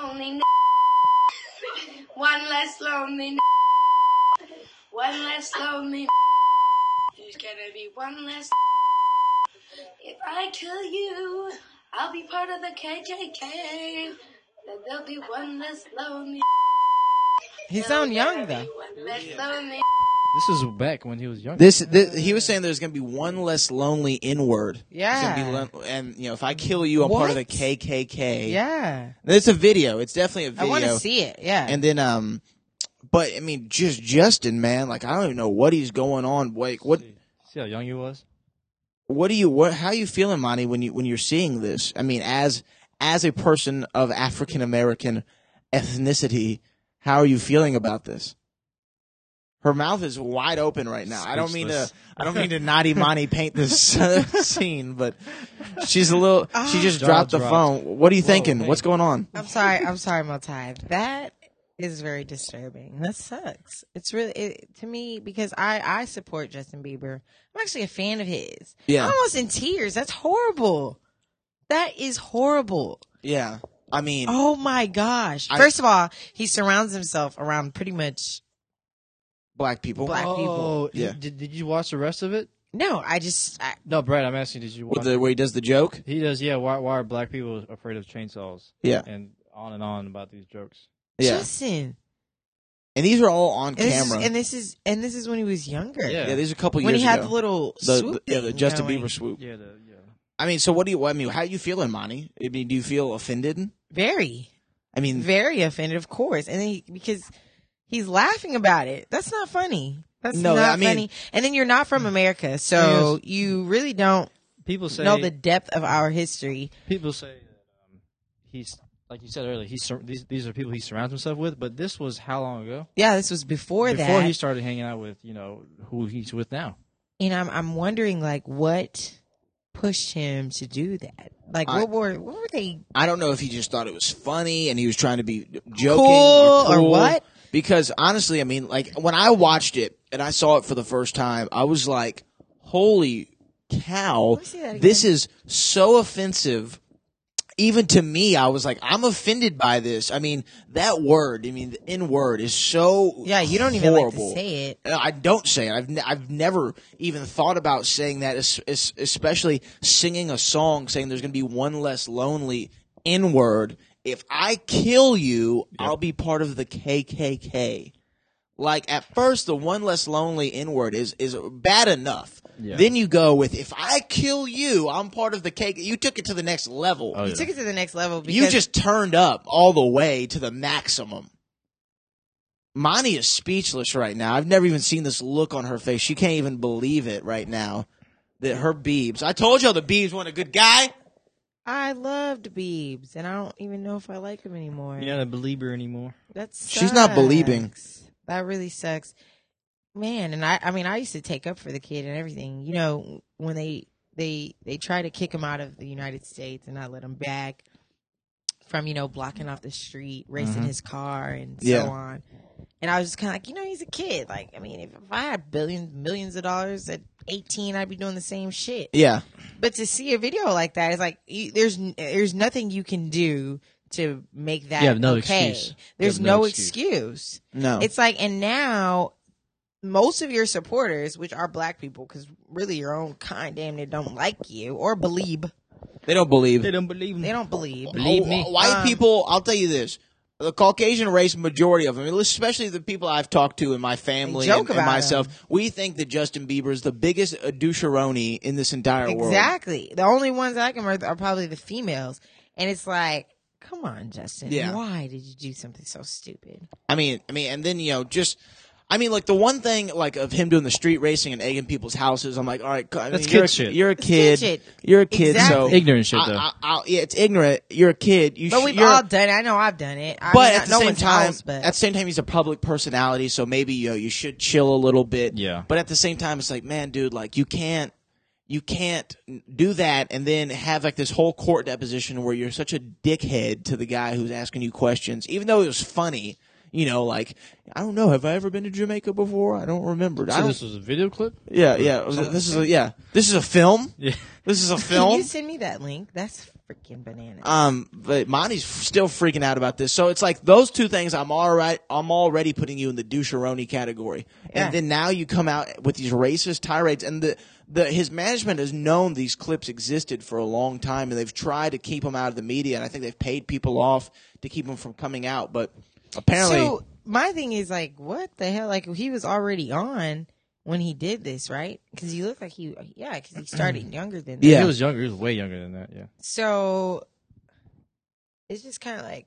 One less lonely. One less lonely. There's gonna be one less. If I kill you, I'll be part of the KKK. Then there'll be one less lonely. He sounds young though. One less lonely. This is back when he was young. This he was saying there's going to be one less lonely N-word. Yeah. And if I kill you, I'm part of the KKK. Yeah. It's a video. It's definitely a video. I want to see it. Yeah. And then but I mean just Justin, man, like I don't even know what he's going on. Like what? See how young he was? How are you feeling, Monty, when you're seeing this? I mean, as a person of African American ethnicity, how are you feeling about this? Her mouth is wide open right now. I don't mean to naughty Monty paint this scene, but she's a little. She just dropped the phone. What are you thinking? Hey. What's going on? I'm sorry, Multi. That is very disturbing. That sucks. It's really to me because I support Justin Bieber. I'm actually a fan of his. Yeah. I'm almost in tears. That's horrible. That is horrible. Yeah. I mean. Oh my gosh. First of all, he surrounds himself around pretty much black people. Oh, yeah. Did you watch the rest of it? No, No, Brad, I'm asking, did you watch where he does the joke? He does, yeah. Why are black people afraid of chainsaws? Yeah. And on about these jokes. Yeah. Justin. And these are all on camera. This is when he was younger. Yeah, these are a couple years ago. When he had the little swoop the Justin Bieber swoop. Yeah, I mean, so how are you feeling, Monty? I mean, do you feel offended? Very. I mean, very offended, of course. And then because he's laughing about it. That's not funny. That's not funny. And then you're not from America, so you really don't know the depth of our history. People say that he's like you said earlier, these are people he surrounds himself with. But this was how long ago? Yeah, this was before that. Before he started hanging out with who he's with now. And I'm wondering like what pushed him to do that. Like what were they? I don't know if he just thought it was funny and he was trying to be joking cool or what. Because honestly, I mean, like when I watched it and I saw it for the first time, I was like, "Holy cow! This is so offensive." Even to me, I was like, "I'm offended by this." I mean, that word, the N-word is so you don't even like to say it. I don't say it. I've never even thought about saying that, especially singing a song saying there's going to be one less lonely N-word. If I kill you, I'll be part of the KKK. Like, at first, the one less lonely N-word is bad enough. Yeah. Then you go with, if I kill you, I'm part of the KKK. You took it to the next level. You took it to the next level. Because you just turned up all the way to the maximum. Monty is speechless right now. I've never even seen this look on her face. She can't even believe it right now. That her Biebs. I told y'all the Biebs weren't a good guy. I loved Biebs, and I don't even know if I like him anymore. You're not a believer anymore. She's not believing. That really sucks, man. And I used to take up for the kid and everything. You know, when they try to kick him out of the United States and not let him back from blocking off the street, racing his car, and so on. And I was just kind of like, he's a kid. Like, I mean, if I had millions of dollars at 18, I'd be doing the same shit. Yeah. But to see a video like that, it's like there's nothing you can do to make that excuse. There's no excuse. No. It's like, and now most of your supporters, which are black people, because really your own kind damn near don't like you or believe. They don't believe. They don't believe me. They don't believe. Believe me. White people, I'll tell you this. The Caucasian race, majority of them, especially the people I've talked to in my family and myself, we think that Justin Bieber is the biggest doucheroni in this entire world. Exactly. The only ones I can are probably the females. And it's like, come on, Justin. Yeah. Why did you do something so stupid? I mean, and then, like the one thing like of him doing the street racing and egging people's houses, I'm like, all right, that's kid shit. You're a kid. You're a kid, exactly. so ignorant shit though. It's ignorant. You're a kid. But we've all done it. I know I've done it. But at the same time, he's a public personality, so maybe you should chill a little bit. Yeah. But at the same time, it's like, man, dude, like you can't do that and then have like this whole court deposition where you're such a dickhead to the guy who's asking you questions, even though it was funny. Like, I don't know. Have I ever been to Jamaica before? I don't remember. So this was a video clip? Yeah. This is a film. Yeah. This is a film. Can you send me that link? That's freaking bananas. But Monty's still freaking out about this. So it's like those two things. I'm already putting you in the doucheroni category, and then now you come out with these racist tirades, and his management has known these clips existed for a long time, and they've tried to keep them out of the media, and I think they've paid people off to keep them from coming out, but. Apparently, so my thing is like, what the hell? Like, he was already on when he did this, right? Because he looked like because he started younger than that. Yeah, he was younger. He was way younger than that. Yeah. So it's just kind of like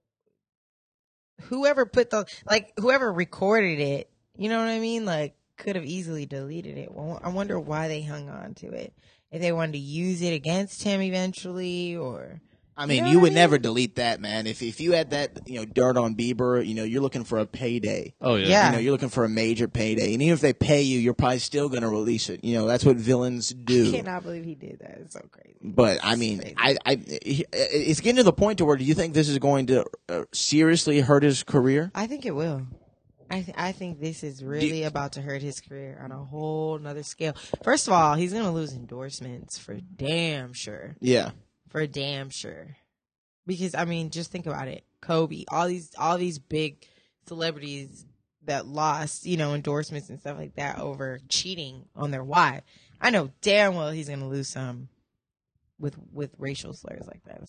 whoever recorded it, you know what I mean? Like, could have easily deleted it. Well, I wonder why they hung on to it. If they wanted to use it against him eventually, or. I mean, you would never delete that, man. If you had that, dirt on Bieber, you're looking for a payday. Oh yeah. You're looking for a major payday, and even if they pay you, you're probably still going to release it. That's what villains do. I cannot believe he did that. It's so crazy. But I mean, it's getting to the point to where do you think this is going to seriously hurt his career? I think it will. I think this is really about to hurt his career on a whole nother scale. First of all, he's going to lose endorsements for damn sure. Yeah. For damn sure. Because, I mean, just think about it. Kobe, all these big celebrities that lost, endorsements and stuff like that over cheating on their wife. I know damn well he's going to lose some with racial slurs like that.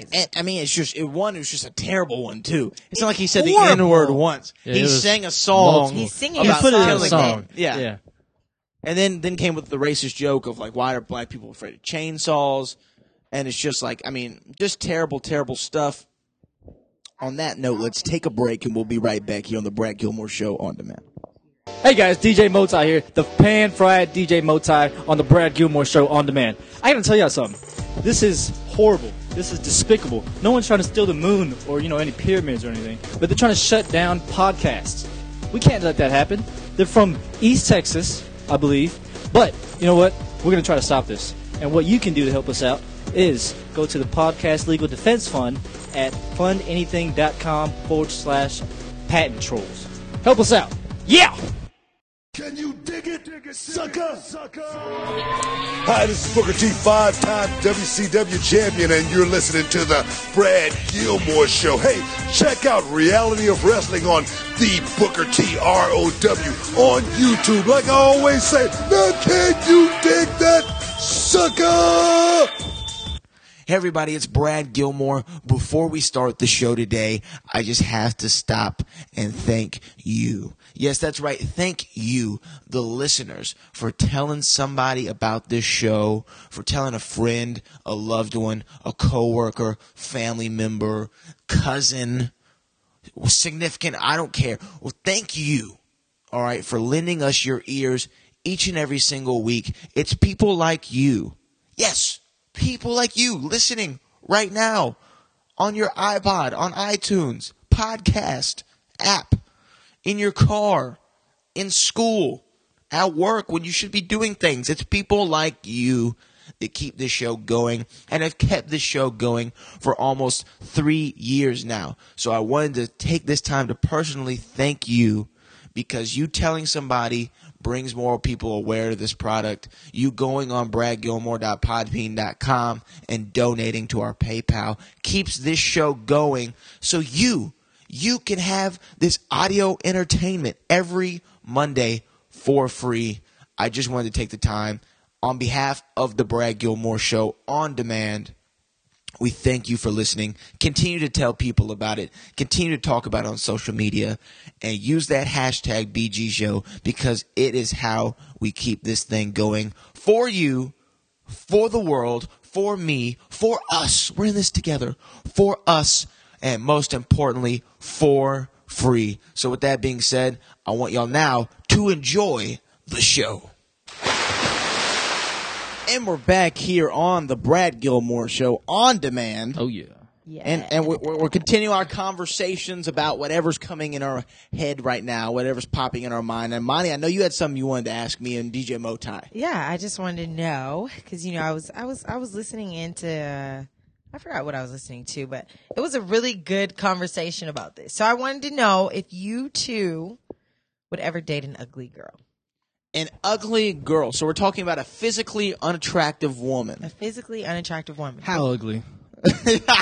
It was just a terrible one, too. It's not like he said the N-word once. Yeah, he sang a song. He's singing about he put it in a killing song. Yeah. And then came with the racist joke of, like, why are black people afraid of chainsaws? And it's just like, just terrible, terrible stuff. On that note, let's take a break, and we'll be right back here on the Brad Gilmore Show on Demand. Hey guys, DJ Motai here, the pan-fried DJ Motai on the Brad Gilmore Show on Demand. I gotta tell y'all something. This is horrible. This is despicable. No one's trying to steal the moon or, any pyramids or anything. But they're trying to shut down podcasts. We can't let that happen. They're from East Texas, I believe. But, you know what? We're going to try to stop this. And what you can do to help us out is go to the Podcast Legal Defense Fund at fundanything.com/patent trolls. Help us out. Yeah! Can you dig it, sucker? Hi, this is Booker T, 5-time WCW champion, and you're listening to the Brad Gilmore Show. Hey, check out Reality of Wrestling on the Booker T ROW on YouTube. Like I always say, now can you dig that, sucker? Hey everybody, it's Brad Gilmore. Before we start the show today, I just have to stop and thank you. Yes, that's right. Thank you, the listeners, for telling somebody about this show, for telling a friend, a loved one, a coworker, family member, cousin, significant, I don't care. Well, thank you, all right, for lending us your ears each and every single week. It's people like you. Yes. People like you listening right now on your iPod, on iTunes, podcast, app, in your car, in school, at work, when you should be doing things. It's people like you that keep this show going and have kept this show going for almost 3 years now. So I wanted to take this time to personally thank you, because you telling somebody brings more people aware of this product. You going on bradgilmore.podbean.com and donating to our PayPal keeps this show going, so you can have this audio entertainment every Monday for free. I just wanted to take the time on behalf of the Brad Gilmore Show on demand. We thank you for listening. Continue to tell people about it. Continue to talk about it on social media. And use that hashtag BG Show, because it is how we keep this thing going for you, for the world, for me, for us. We're in this together. For us, and most importantly, for free. So with that being said, I want y'all now to enjoy the show. And we're back here on the Brad Gilmore Show on demand. Oh, yeah. Yeah. And we're continuing our conversations about whatever's coming in our head right now, whatever's popping in our mind. And Monty, I know you had something you wanted to ask me and DJ Motai. Yeah, I just wanted to know, because I was listening into I forgot what I was listening to, but it was a really good conversation about this. So I wanted to know if you two would ever date an ugly girl. An ugly girl. So we're talking about a physically unattractive woman. A physically unattractive woman. How ugly? Does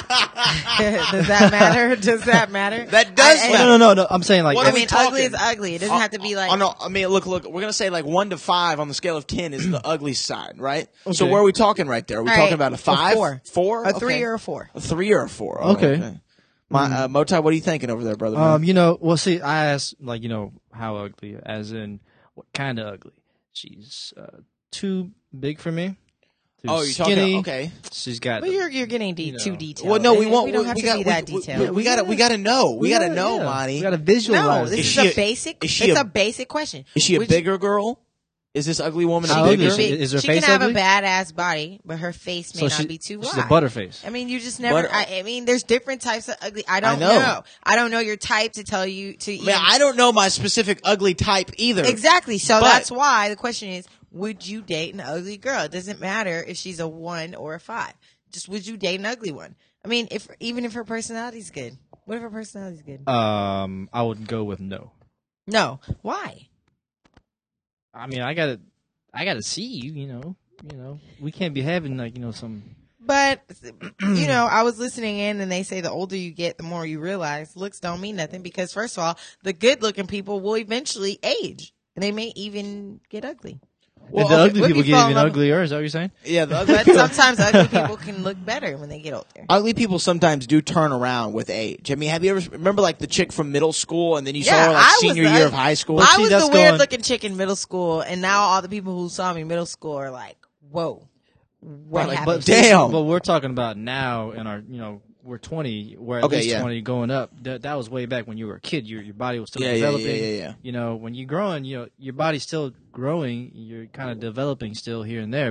that matter? Does that matter? That does matter. No. I'm saying like. Ugly is ugly. It doesn't have to be like. Oh, no. I mean, look. We're gonna say like 1 to 5 on the scale of 10 is the ugly side, right? Okay. So where are we talking right there? Are we talking about a 5, 4, a 3, or a 4? A 3 or a 4. Oh, okay. Motai, what are you thinking over there, brother? Well, see, I asked how ugly, as in what kind of ugly. She's too big for me. You're skinny. talking. Okay. She's got. But you're getting too detailed. Well, no, we won't. We don't have to be that detailed. We gotta know. We gotta know, Monty. We gotta visualize. No, this is a basic. It's a basic question. Is she a bigger girl? Is this ugly woman How bigger? ugly is her she face can have ugly? a badass body, but her face may not be too wide. She's a butterface. I mean, you just never. I mean, there's different types of ugly. I don't know. I don't know your type to tell you to. Man, I don't know my specific ugly type either. Exactly. So that's why the question is: would you date an ugly girl? It doesn't matter if she's a 1 or a 5. Just would you date an ugly one? I mean, even if her personality's good. What if her personality's good? I would go with no. No. Why? I mean, I gotta see you. You know, we can't be having some. But I was listening in, and they say the older you get, the more you realize looks don't mean nothing, because first of all, the good-looking people will eventually age, and they may even get ugly. Well, the ugly people get even uglier. Is that what you're saying? Yeah, but sometimes ugly people can look better when they get older. Ugly people sometimes do turn around with age. I mean, have you ever remember like the chick from middle school, and then you saw her like senior year of high school? I was the weird looking chick in middle school, and now all the people who saw me in middle school are like, "Whoa, what happened?" But damn. But we're talking about now in our we're 20, we're at least 20 going up. That was way back when you were a kid. Your body was still developing. Yeah. When you're growing, your body's still growing. You're kind of developing still here and there. But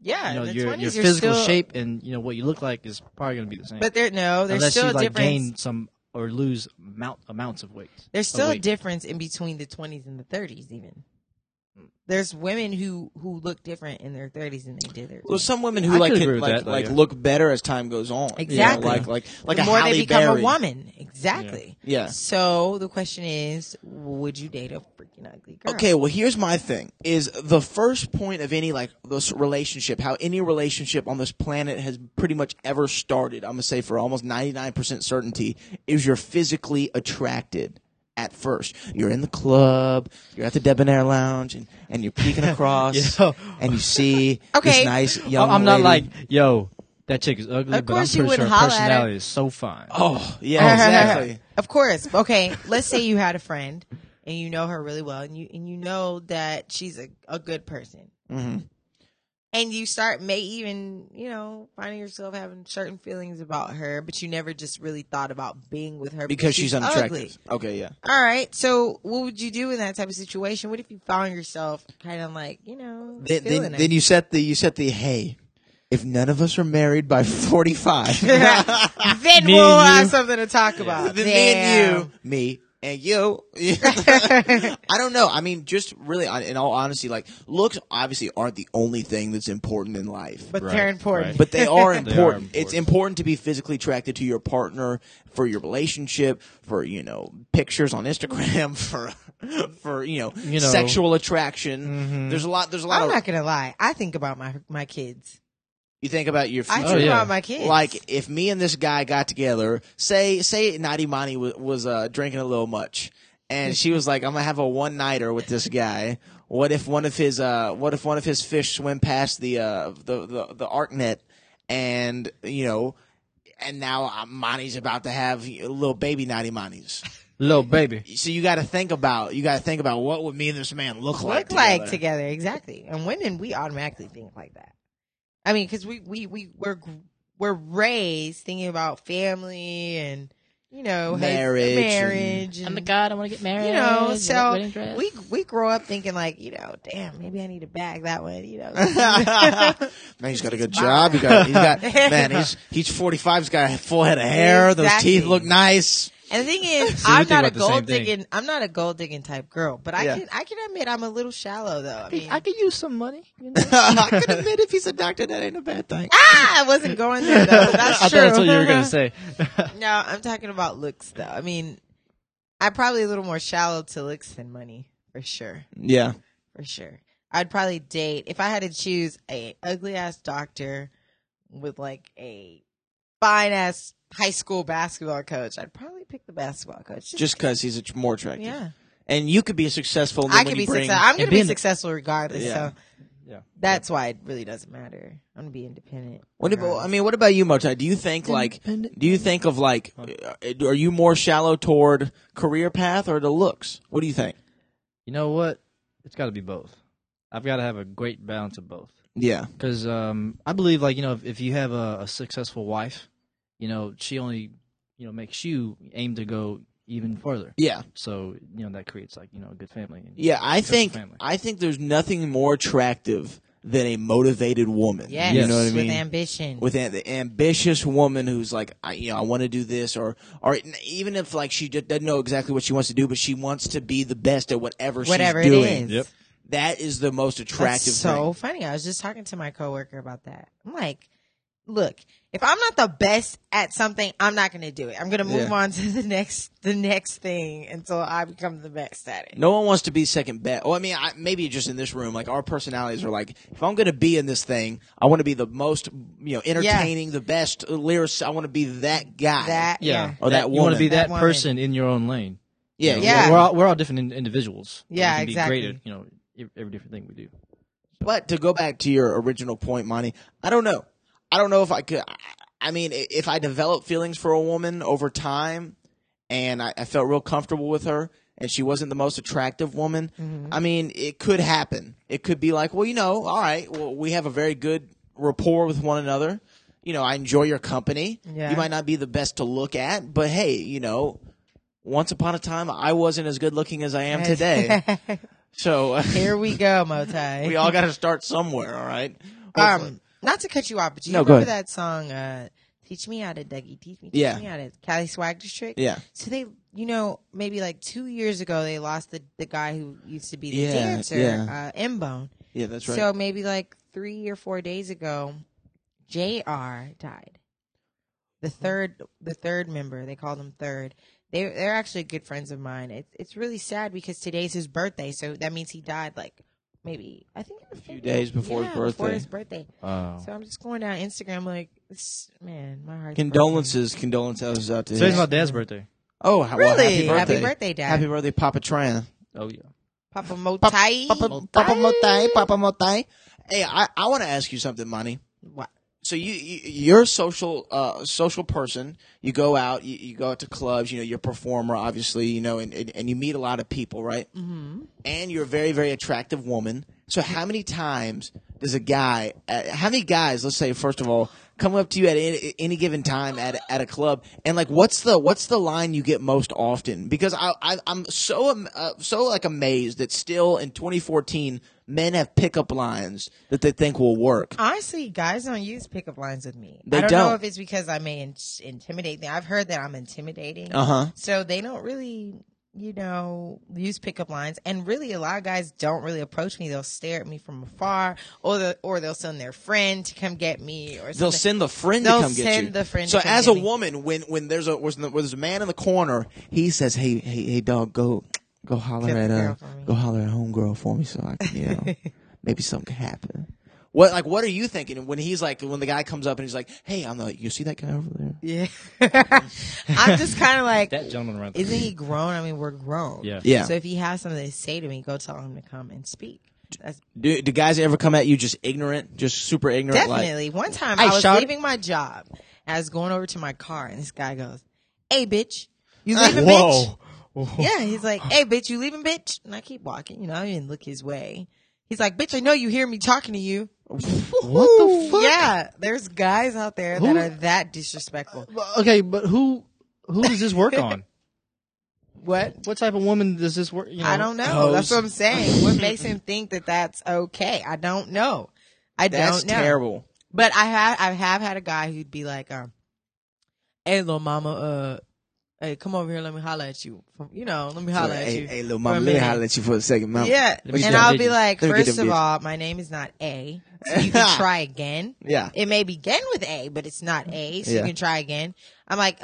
Yeah, you know, in the your 20s, you're physical still- shape and you know what you look like is probably going to be the same. But there's unless still you a like difference. gain some or lose amounts of weight. There's still a weight. difference in between the 20s and the 30s even. There's women who look different in their 30s than they did their 20s. Well, some women who I like could can, agree with like that, yeah. look better as time goes on. Exactly. You know, like the a more Halle they become Berry. a woman. Exactly. Yeah. So the question is, would you date a freaking ugly girl? Okay, well, here's my thing: is the first point of any like this relationship, how any relationship on this planet has pretty much ever started. I'm gonna say for almost 99% certainty is you're physically attracted. At first, you're in the club, you're at the Debonair Lounge, and you're peeking across, Yo. and you see Okay. this nice young I'm not lady. like, yo, that chick is ugly, Of but I'm course you pretty sure wouldn't her holler at her. personality is so fine. Oh, yeah, exactly. Of course. Okay, let's say you had a friend and you know her really well, and you know that she's a good person, Mm-hmm. and you start even finding yourself having certain feelings about her, but you never just really thought about being with her Because she's unattractive. ugly. Okay, yeah. All right, so what would you do in that type of situation? What if you found yourself kind of like feeling her? Then you set the hey. If none of us are married by 45, then Me we'll and have you. something to talk about. then me and you. I don't know. I mean, just really, in all honesty, like looks obviously aren't the only thing that's important in life, But they're important. But they are important. important. It's important to be physically attracted to your partner for your relationship, for pictures on Instagram, for sexual attraction. There's a lot. I'm not gonna lie. I think about my kids. You think about your future. I think about my kids. Like if me and this guy got together, say Nadi Mani was drinking a little much, and she was like, "I'm gonna have a one nighter with this guy." What if one of his fish swim past the arc net, and and now Mani's about to have little baby Nadi Manis. Little baby. So you got to think about what would me and this man look like together. Exactly. And women, we automatically think like that. I mean, because we're raised thinking about family and marriage. Oh my God, I want to get married. So wedding dress. we grow up thinking like, damn, maybe I need to bag that one. Man, he's got a good job. Man, he's 45. He's got a full head of hair. Exactly. Those teeth look nice. And the thing is, So you I'm think not a about the same gold thing. digging. I'm not a gold digging type girl, but Yeah. I can admit I'm a little shallow though. I mean, I could use some money. I can admit if he's a doctor, that ain't a bad thing. I wasn't going there though. That's I true. thought that's what you were going to say. No, I'm talking about looks though. I mean, I'm probably a little more shallow to looks than money for sure. Yeah. For sure. I'd probably date if I had to choose a ugly ass doctor with like a fine ass high school basketball coach. I'd probably pick the basketball coach. Just because he's more attractive. Yeah. And you could be successful. I could be successful. I'm going to be successful regardless. Yeah. So that's why it really doesn't matter. I'm going to be independent. What about you, Motai? Do you think are you more shallow toward career path or the looks? What do you think? You know what? It's got to be both. I've got to have a great balance of both. Yeah. Because I believe, like, if you have a successful wife, she only, makes you aim to go even further. Yeah. So, that creates, like, a good family. Yeah, I think there's nothing more attractive than a motivated woman. Yes, you know what I mean? with ambition. With the ambitious woman who's like, I want to do this, or even if like she doesn't know exactly what she wants to do, but she wants to be the best at whatever she's doing. It is. Yep. That is the most attractive That's so thing. funny. I was just talking to my coworker about that. I'm like, look, if I'm not the best at something, I'm not going to do it. I'm going to move on to the next thing until I become the best at it. No one wants to be second best. Well, I mean, maybe just in this room, like our personalities are like, if I'm going to be in this thing, I want to be the most, entertaining, the best lyricist. I want to be that guy. Or that woman. You want to be that woman. person in your own lane. Yeah. We're all different individuals. Yeah, we can exactly. be great at, every different thing we do. But to go back to your original point, Monty, I don't know if I could. I mean, if I developed feelings for a woman over time and I felt real comfortable with her and she wasn't the most attractive woman, I mean, it could happen. It could be like, well, all right, well, we have a very good rapport with one another. I enjoy your company. Yeah. You might not be the best to look at, but hey, once upon a time, I wasn't as good looking as I am today. So here we go, Motai. we all got to start somewhere, all right? Not to cut you off, but you No, go remember ahead. that song, Teach Me How to Dougie, Teach Me Yeah. How to Cali Swag District? Yeah. So they, maybe like 2 years ago, they lost the guy who used to be the Yeah, dancer, yeah. M-Bone. Yeah, that's right. So maybe like 3 or 4 days ago, JR died. The third member, they called him Third. They're actually good friends of mine. It's really sad because today's his birthday, so that means he died like maybe a few days before his birthday. Before his birthday. Oh. So I'm just going down Instagram like, man, my heart's Condolences out to Today's his. my dad's birthday. Oh, well, Really? happy birthday. Happy birthday, Dad. Happy birthday, Papa Tran. Oh yeah. Papa Motai. Papa Motai. Hey, I want to ask you something, Money. What? So you're a social person. You go out, you go out to clubs. You're a performer, obviously. And you meet a lot of people, right? Mm-hmm. And you're a very, very attractive woman. So how many times does how many guys, let's say, first of all, come up to you at any given time at a club, and like, what's the line you get most often? Because I'm so like amazed that still in 2014 men have pickup lines that they think will work. Honestly, guys don't use pickup lines with me. They I don't know don't. if it's because I may intimidate them. I've heard that I'm intimidating. Uh-huh. So they don't really, use pickup lines. And really, a lot of guys don't really approach me. They'll stare at me from afar, or they'll send their friend to come get me, or They'll something. send the friend to come get you. They'll send the friend So to come as get a me. woman, when there's a man in the corner, he says, "Hey, dog, go holler Get at the girl for me." go holler at homegirl for me, so I can maybe something can happen." What are you thinking when when the guy comes up and he's like, "Hey, you see that guy over there?" Yeah. I'm just kind of like, That gentleman right there. isn't he grown? I mean, we're grown. Yeah. Yeah. So if he has something to say to me, go tell him to come and speak. That's Do guys ever come at you just ignorant, just super ignorant? definitely. One time Hey, I was Shawty. leaving my job. I was going over to my car, and this guy goes, "Hey, bitch, you leaving, Whoa. bitch?" Yeah, he's like, "Hey, bitch, you leaving, bitch?" And I keep walking. I didn't look his way. He's like, "Bitch, I know you hear me talking to you." What the fuck? Yeah, there's guys out there that are that disrespectful. Okay, but who does this work on? What? What type of woman does this work? I don't know. That's what I'm saying. What makes him think that that's okay? I don't know. That's don't know. terrible. But I have had a guy who'd be like, "Hey, little mama, hey, come over here. Let me holler at you. Let me holler at you." Hey, little for mama, a let me minute. holler at you for a second, mama. Yeah, Let me and get I'll them be like, Let me get first them of bitches. all, my name is not A, so you can try again. Yeah. It may begin with A, but it's not A, so Yeah. you can try again. I'm like,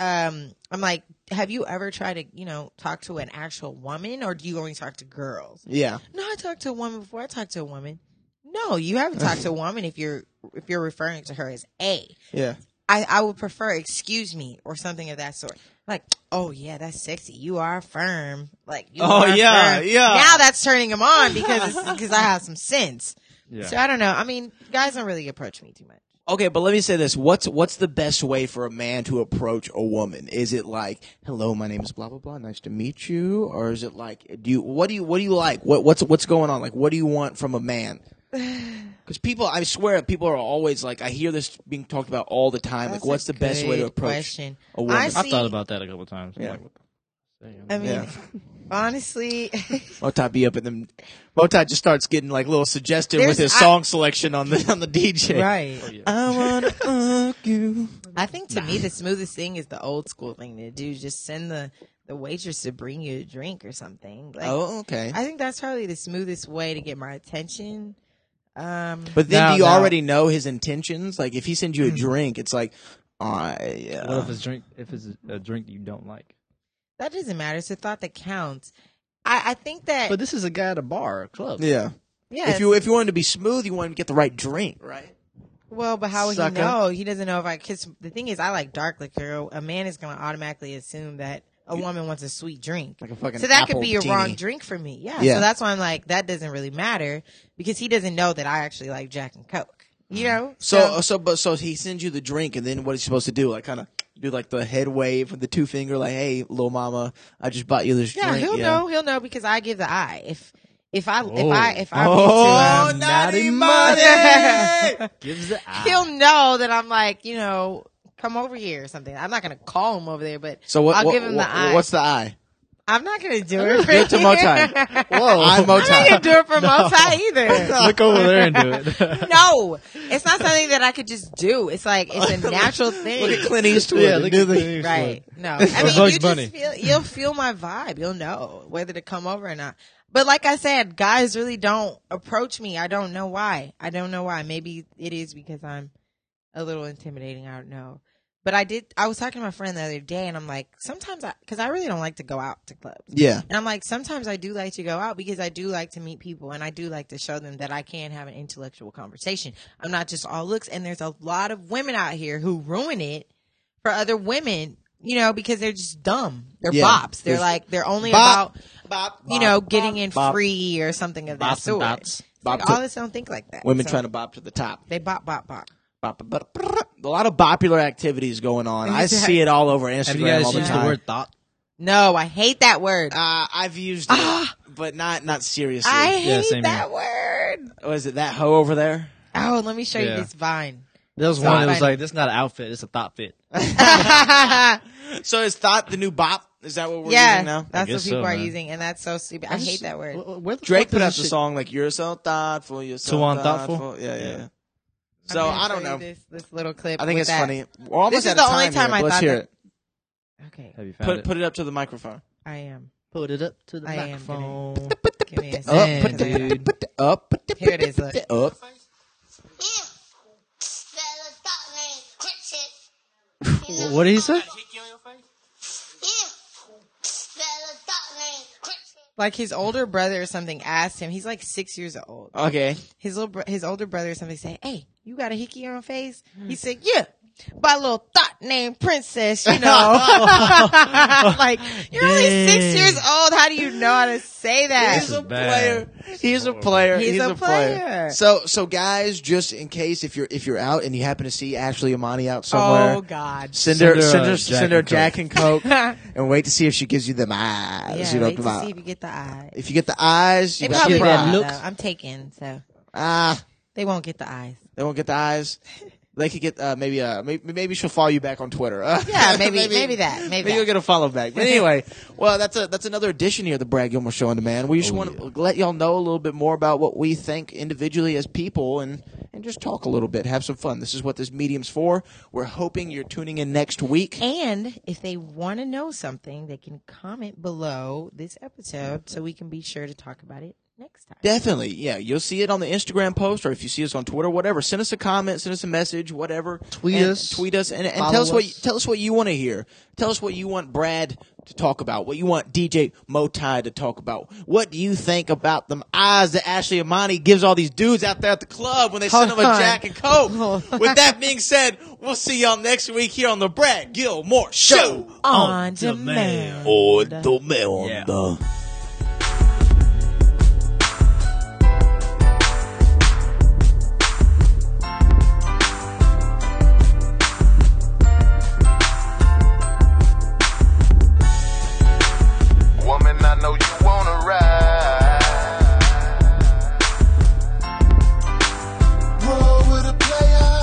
have you ever tried to, talk to an actual woman, or do you only talk to girls? Yeah. No, I talked to a woman before. I talked to a woman. No, you haven't talked to a woman if you're referring to her as A. Yeah. I would prefer excuse me or something of that sort. Like, oh yeah, that's sexy. You are firm. Like, you Oh, are yeah, firm. yeah. Now that's turning him on because I have some sense. Yeah. So I don't know. I mean, guys don't really approach me too much. Okay, but let me say this: what's the best way for a man to approach a woman? Is it like, "Hello, my name is blah blah blah, nice to meet you," or is it like, what do you like? What's going on? Like, what do you want from a man? Because people, I swear, people are always like, I hear this being talked about all the time. That's like, what's a the best way to good approach question. a woman? I I've see- thought about that a couple of times. I'm Yeah. like, what the I mean, Yeah. honestly, Mota be up in them. Mota just starts getting like a little suggestive with There's- his song selection on the DJ. right. I wanna fuck you. I think to me the smoothest thing is the old school thing to do. Just send the waitress to bring you a drink or something. Like, Oh, okay. I think that's probably the smoothest way to get my attention. But then, Now- do you now- already know his intentions? Like, if he sends you a drink, it's like, yeah. What if it's a drink you don't like? That doesn't matter. It's a thought that counts. I think that. But this is a guy at a bar, a club. Yeah. Yeah. If you wanted to be smooth, you wanted to get the right drink, right? Well, but how would Sucker. he know? He doesn't know if I kiss. The thing is, I like dark liquor. A man is going to automatically assume that a woman wants a sweet drink. Like a fucking so that apple could be a martini. wrong drink for me. Yeah. Yeah. So that's why I'm like, that doesn't really matter because he doesn't know that I actually like Jack and Coke. You know? So he sends you the drink, and then what is he supposed to do? Like, kind of do like the head wave with the two finger, like, "Hey, little mama, I just bought you this yeah, drink." he'll know. He'll know because I give the eye. If I Oh, need to, naughty money! Gives the eye. he'll know that I'm like, come over here or something. I'm not gonna call him over there, but So I'll give him the eye. What's the eye? I'm not going to do it for Give it to you. Motai. Whoa, I'm not going to do it for Motai either. Look over there and do it. No, it's not something that I could just do. It's like, it's a natural thing. Look at Clint Eastwood. Yeah, look at Clint Eastwood. Right. No. I mean, Bugs you Bunny. just you'll feel my vibe. You'll know whether to come over or not. But like I said, guys really don't approach me. I don't know why. Maybe it is because I'm a little intimidating. I don't know. But I was talking to my friend the other day and I'm like, sometimes because I really don't like to go out to clubs. Yeah. And I'm like, sometimes I do like to go out because I do like to meet people and I do like to show them that I can have an intellectual conversation. I'm not just all looks. And there's a lot of women out here who ruin it for other women, you know, because they're just dumb. They're bops. They're like, they're only about, getting in free or something of that sort. Like, all this don't think like that. Women trying to bop to the top. They bop. A lot of popular activities going on. I see it all over Instagram. Have you guys all the used time. the word thought? No, I hate that word. I've used it, but not seriously. I hate same that here. word. Was it that hoe over there? Oh, let me show you Yeah. this vine. There was one that was like, this is not an outfit, it's a thought fit. So is thought the new bop? Is that what we're Yeah, using now? that's what guess people so, are man. using, and that's so stupid. I hate that word. Where the Drake fuck put does out this the shit- song like "You're so thoughtful, you're so Too thoughtful." thoughtful? Yeah. I'm So gonna I don't show you know. this little clip. I think with it's that. funny. We're almost This is out the of only time time here, I but let's thought hear that- it. Okay, Have you found Put it up to the microphone. I am. Put it up to the I am microphone. Give me a Up, second. put it up. Here it is. Look. Up. What did he say? Like his older brother or something asked him. He's like 6 years old. Okay. His older brother or something said, "Hey, you got a hickey on your face?" He said, "Yeah, by a little thought named Princess." You know, like you're only 6 years old. How do you know how to say that? He's a player. He's a player. He's a player. So guys, just in case if you're out and you happen to see Ashley Amani out somewhere, Oh God, send her Send her, Jack and Coke and wait to see if she gives you them eyes. Yeah, you know wait to about. see if you get the eye. If you get the eyes, you They got probably the won't, prize. though. I'm taken, so Ah, they won't get the eyes. they won't get the eyes. They could get maybe she'll follow you back on Twitter. Yeah, maybe that. Maybe you'll get a follow back. But anyway, well, that's another edition here of the Brad Gilmore Show on Demand. We just want to let y'all know a little bit more about what we think individually as people and just talk a little bit, have some fun. This is what this medium's for. We're hoping you're tuning in next week. And if they want to know something, they can comment below this episode so we can be sure to talk about it next time. Definitely, yeah. You'll see it on the Instagram post, or if you see us on Twitter, whatever. Send us a comment, send us a message, whatever. Tweet us, and follow tell us what you want to hear. Tell us what you want Brad to talk about, what you want DJ Motai to talk about. What do you think about them eyes that Ashley Amani gives all these dudes out there at the club when they send them a Jack and Coke? With that being said, we'll see y'all next week here on the Brad Gilmore Show On demand. On demand. Yeah. Woman, I know you wanna ride. Roll with a player.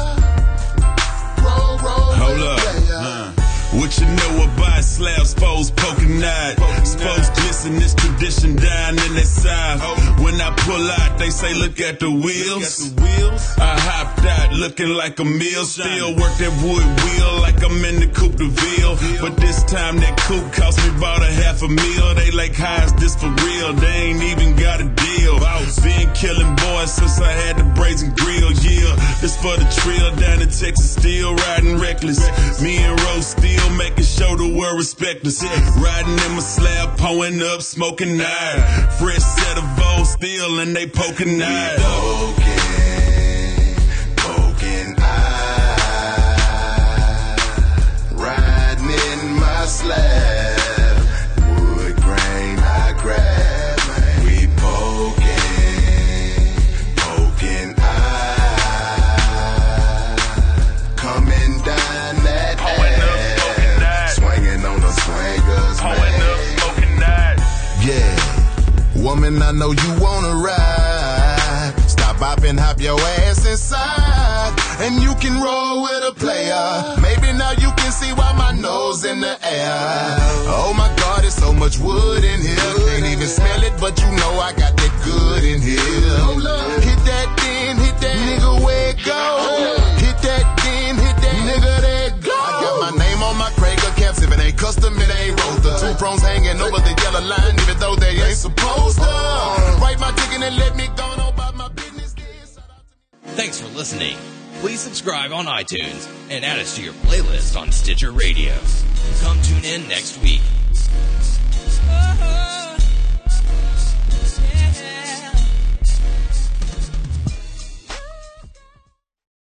Roll Hold with a up. player. What you know about slabs, foes poking out. Spokes glisten, this tradition down in that side. When I pull out, they say, look at the wheels. I hopped out looking like a meal. Still work that wood wheel like I'm in the Coupe de Ville. But this time that coupe cost me about $500,000. They like, how is this for real? They ain't even got a deal. Been killing boys since I had the brazen grill. Yeah, this for the trail down in Texas, still riding reckless. Me and Rose still making sure the world respect us. Riding in my slab, pulling up, smoking night. Fresh set of Vols still and they poking night. Poking eye. Riding in my slab. Wood grain I grab. We poking eye. Coming down that ass. Swinging on the swingers, man. Yeah. Woman, I know you wanna ride. Stop bopping, hop your ass inside. and you can roll with a player. Maybe now you can see why my nose in the air. Oh my God, there's so much wood in here. Can't even smell it, but you know I got that good in here. Hit that then, hit that nigga, where it go? Hit that then, hit that nigga, there it go. I got my name on my Krager caps. If it ain't custom, it ain't roster. Two prongs hanging over the yellow line, even though they ain't supposed to. Write my ticket and let me go on about my business. Thanks for listening. Please subscribe on iTunes and add us to your playlist on Stitcher Radio. Come tune in next week.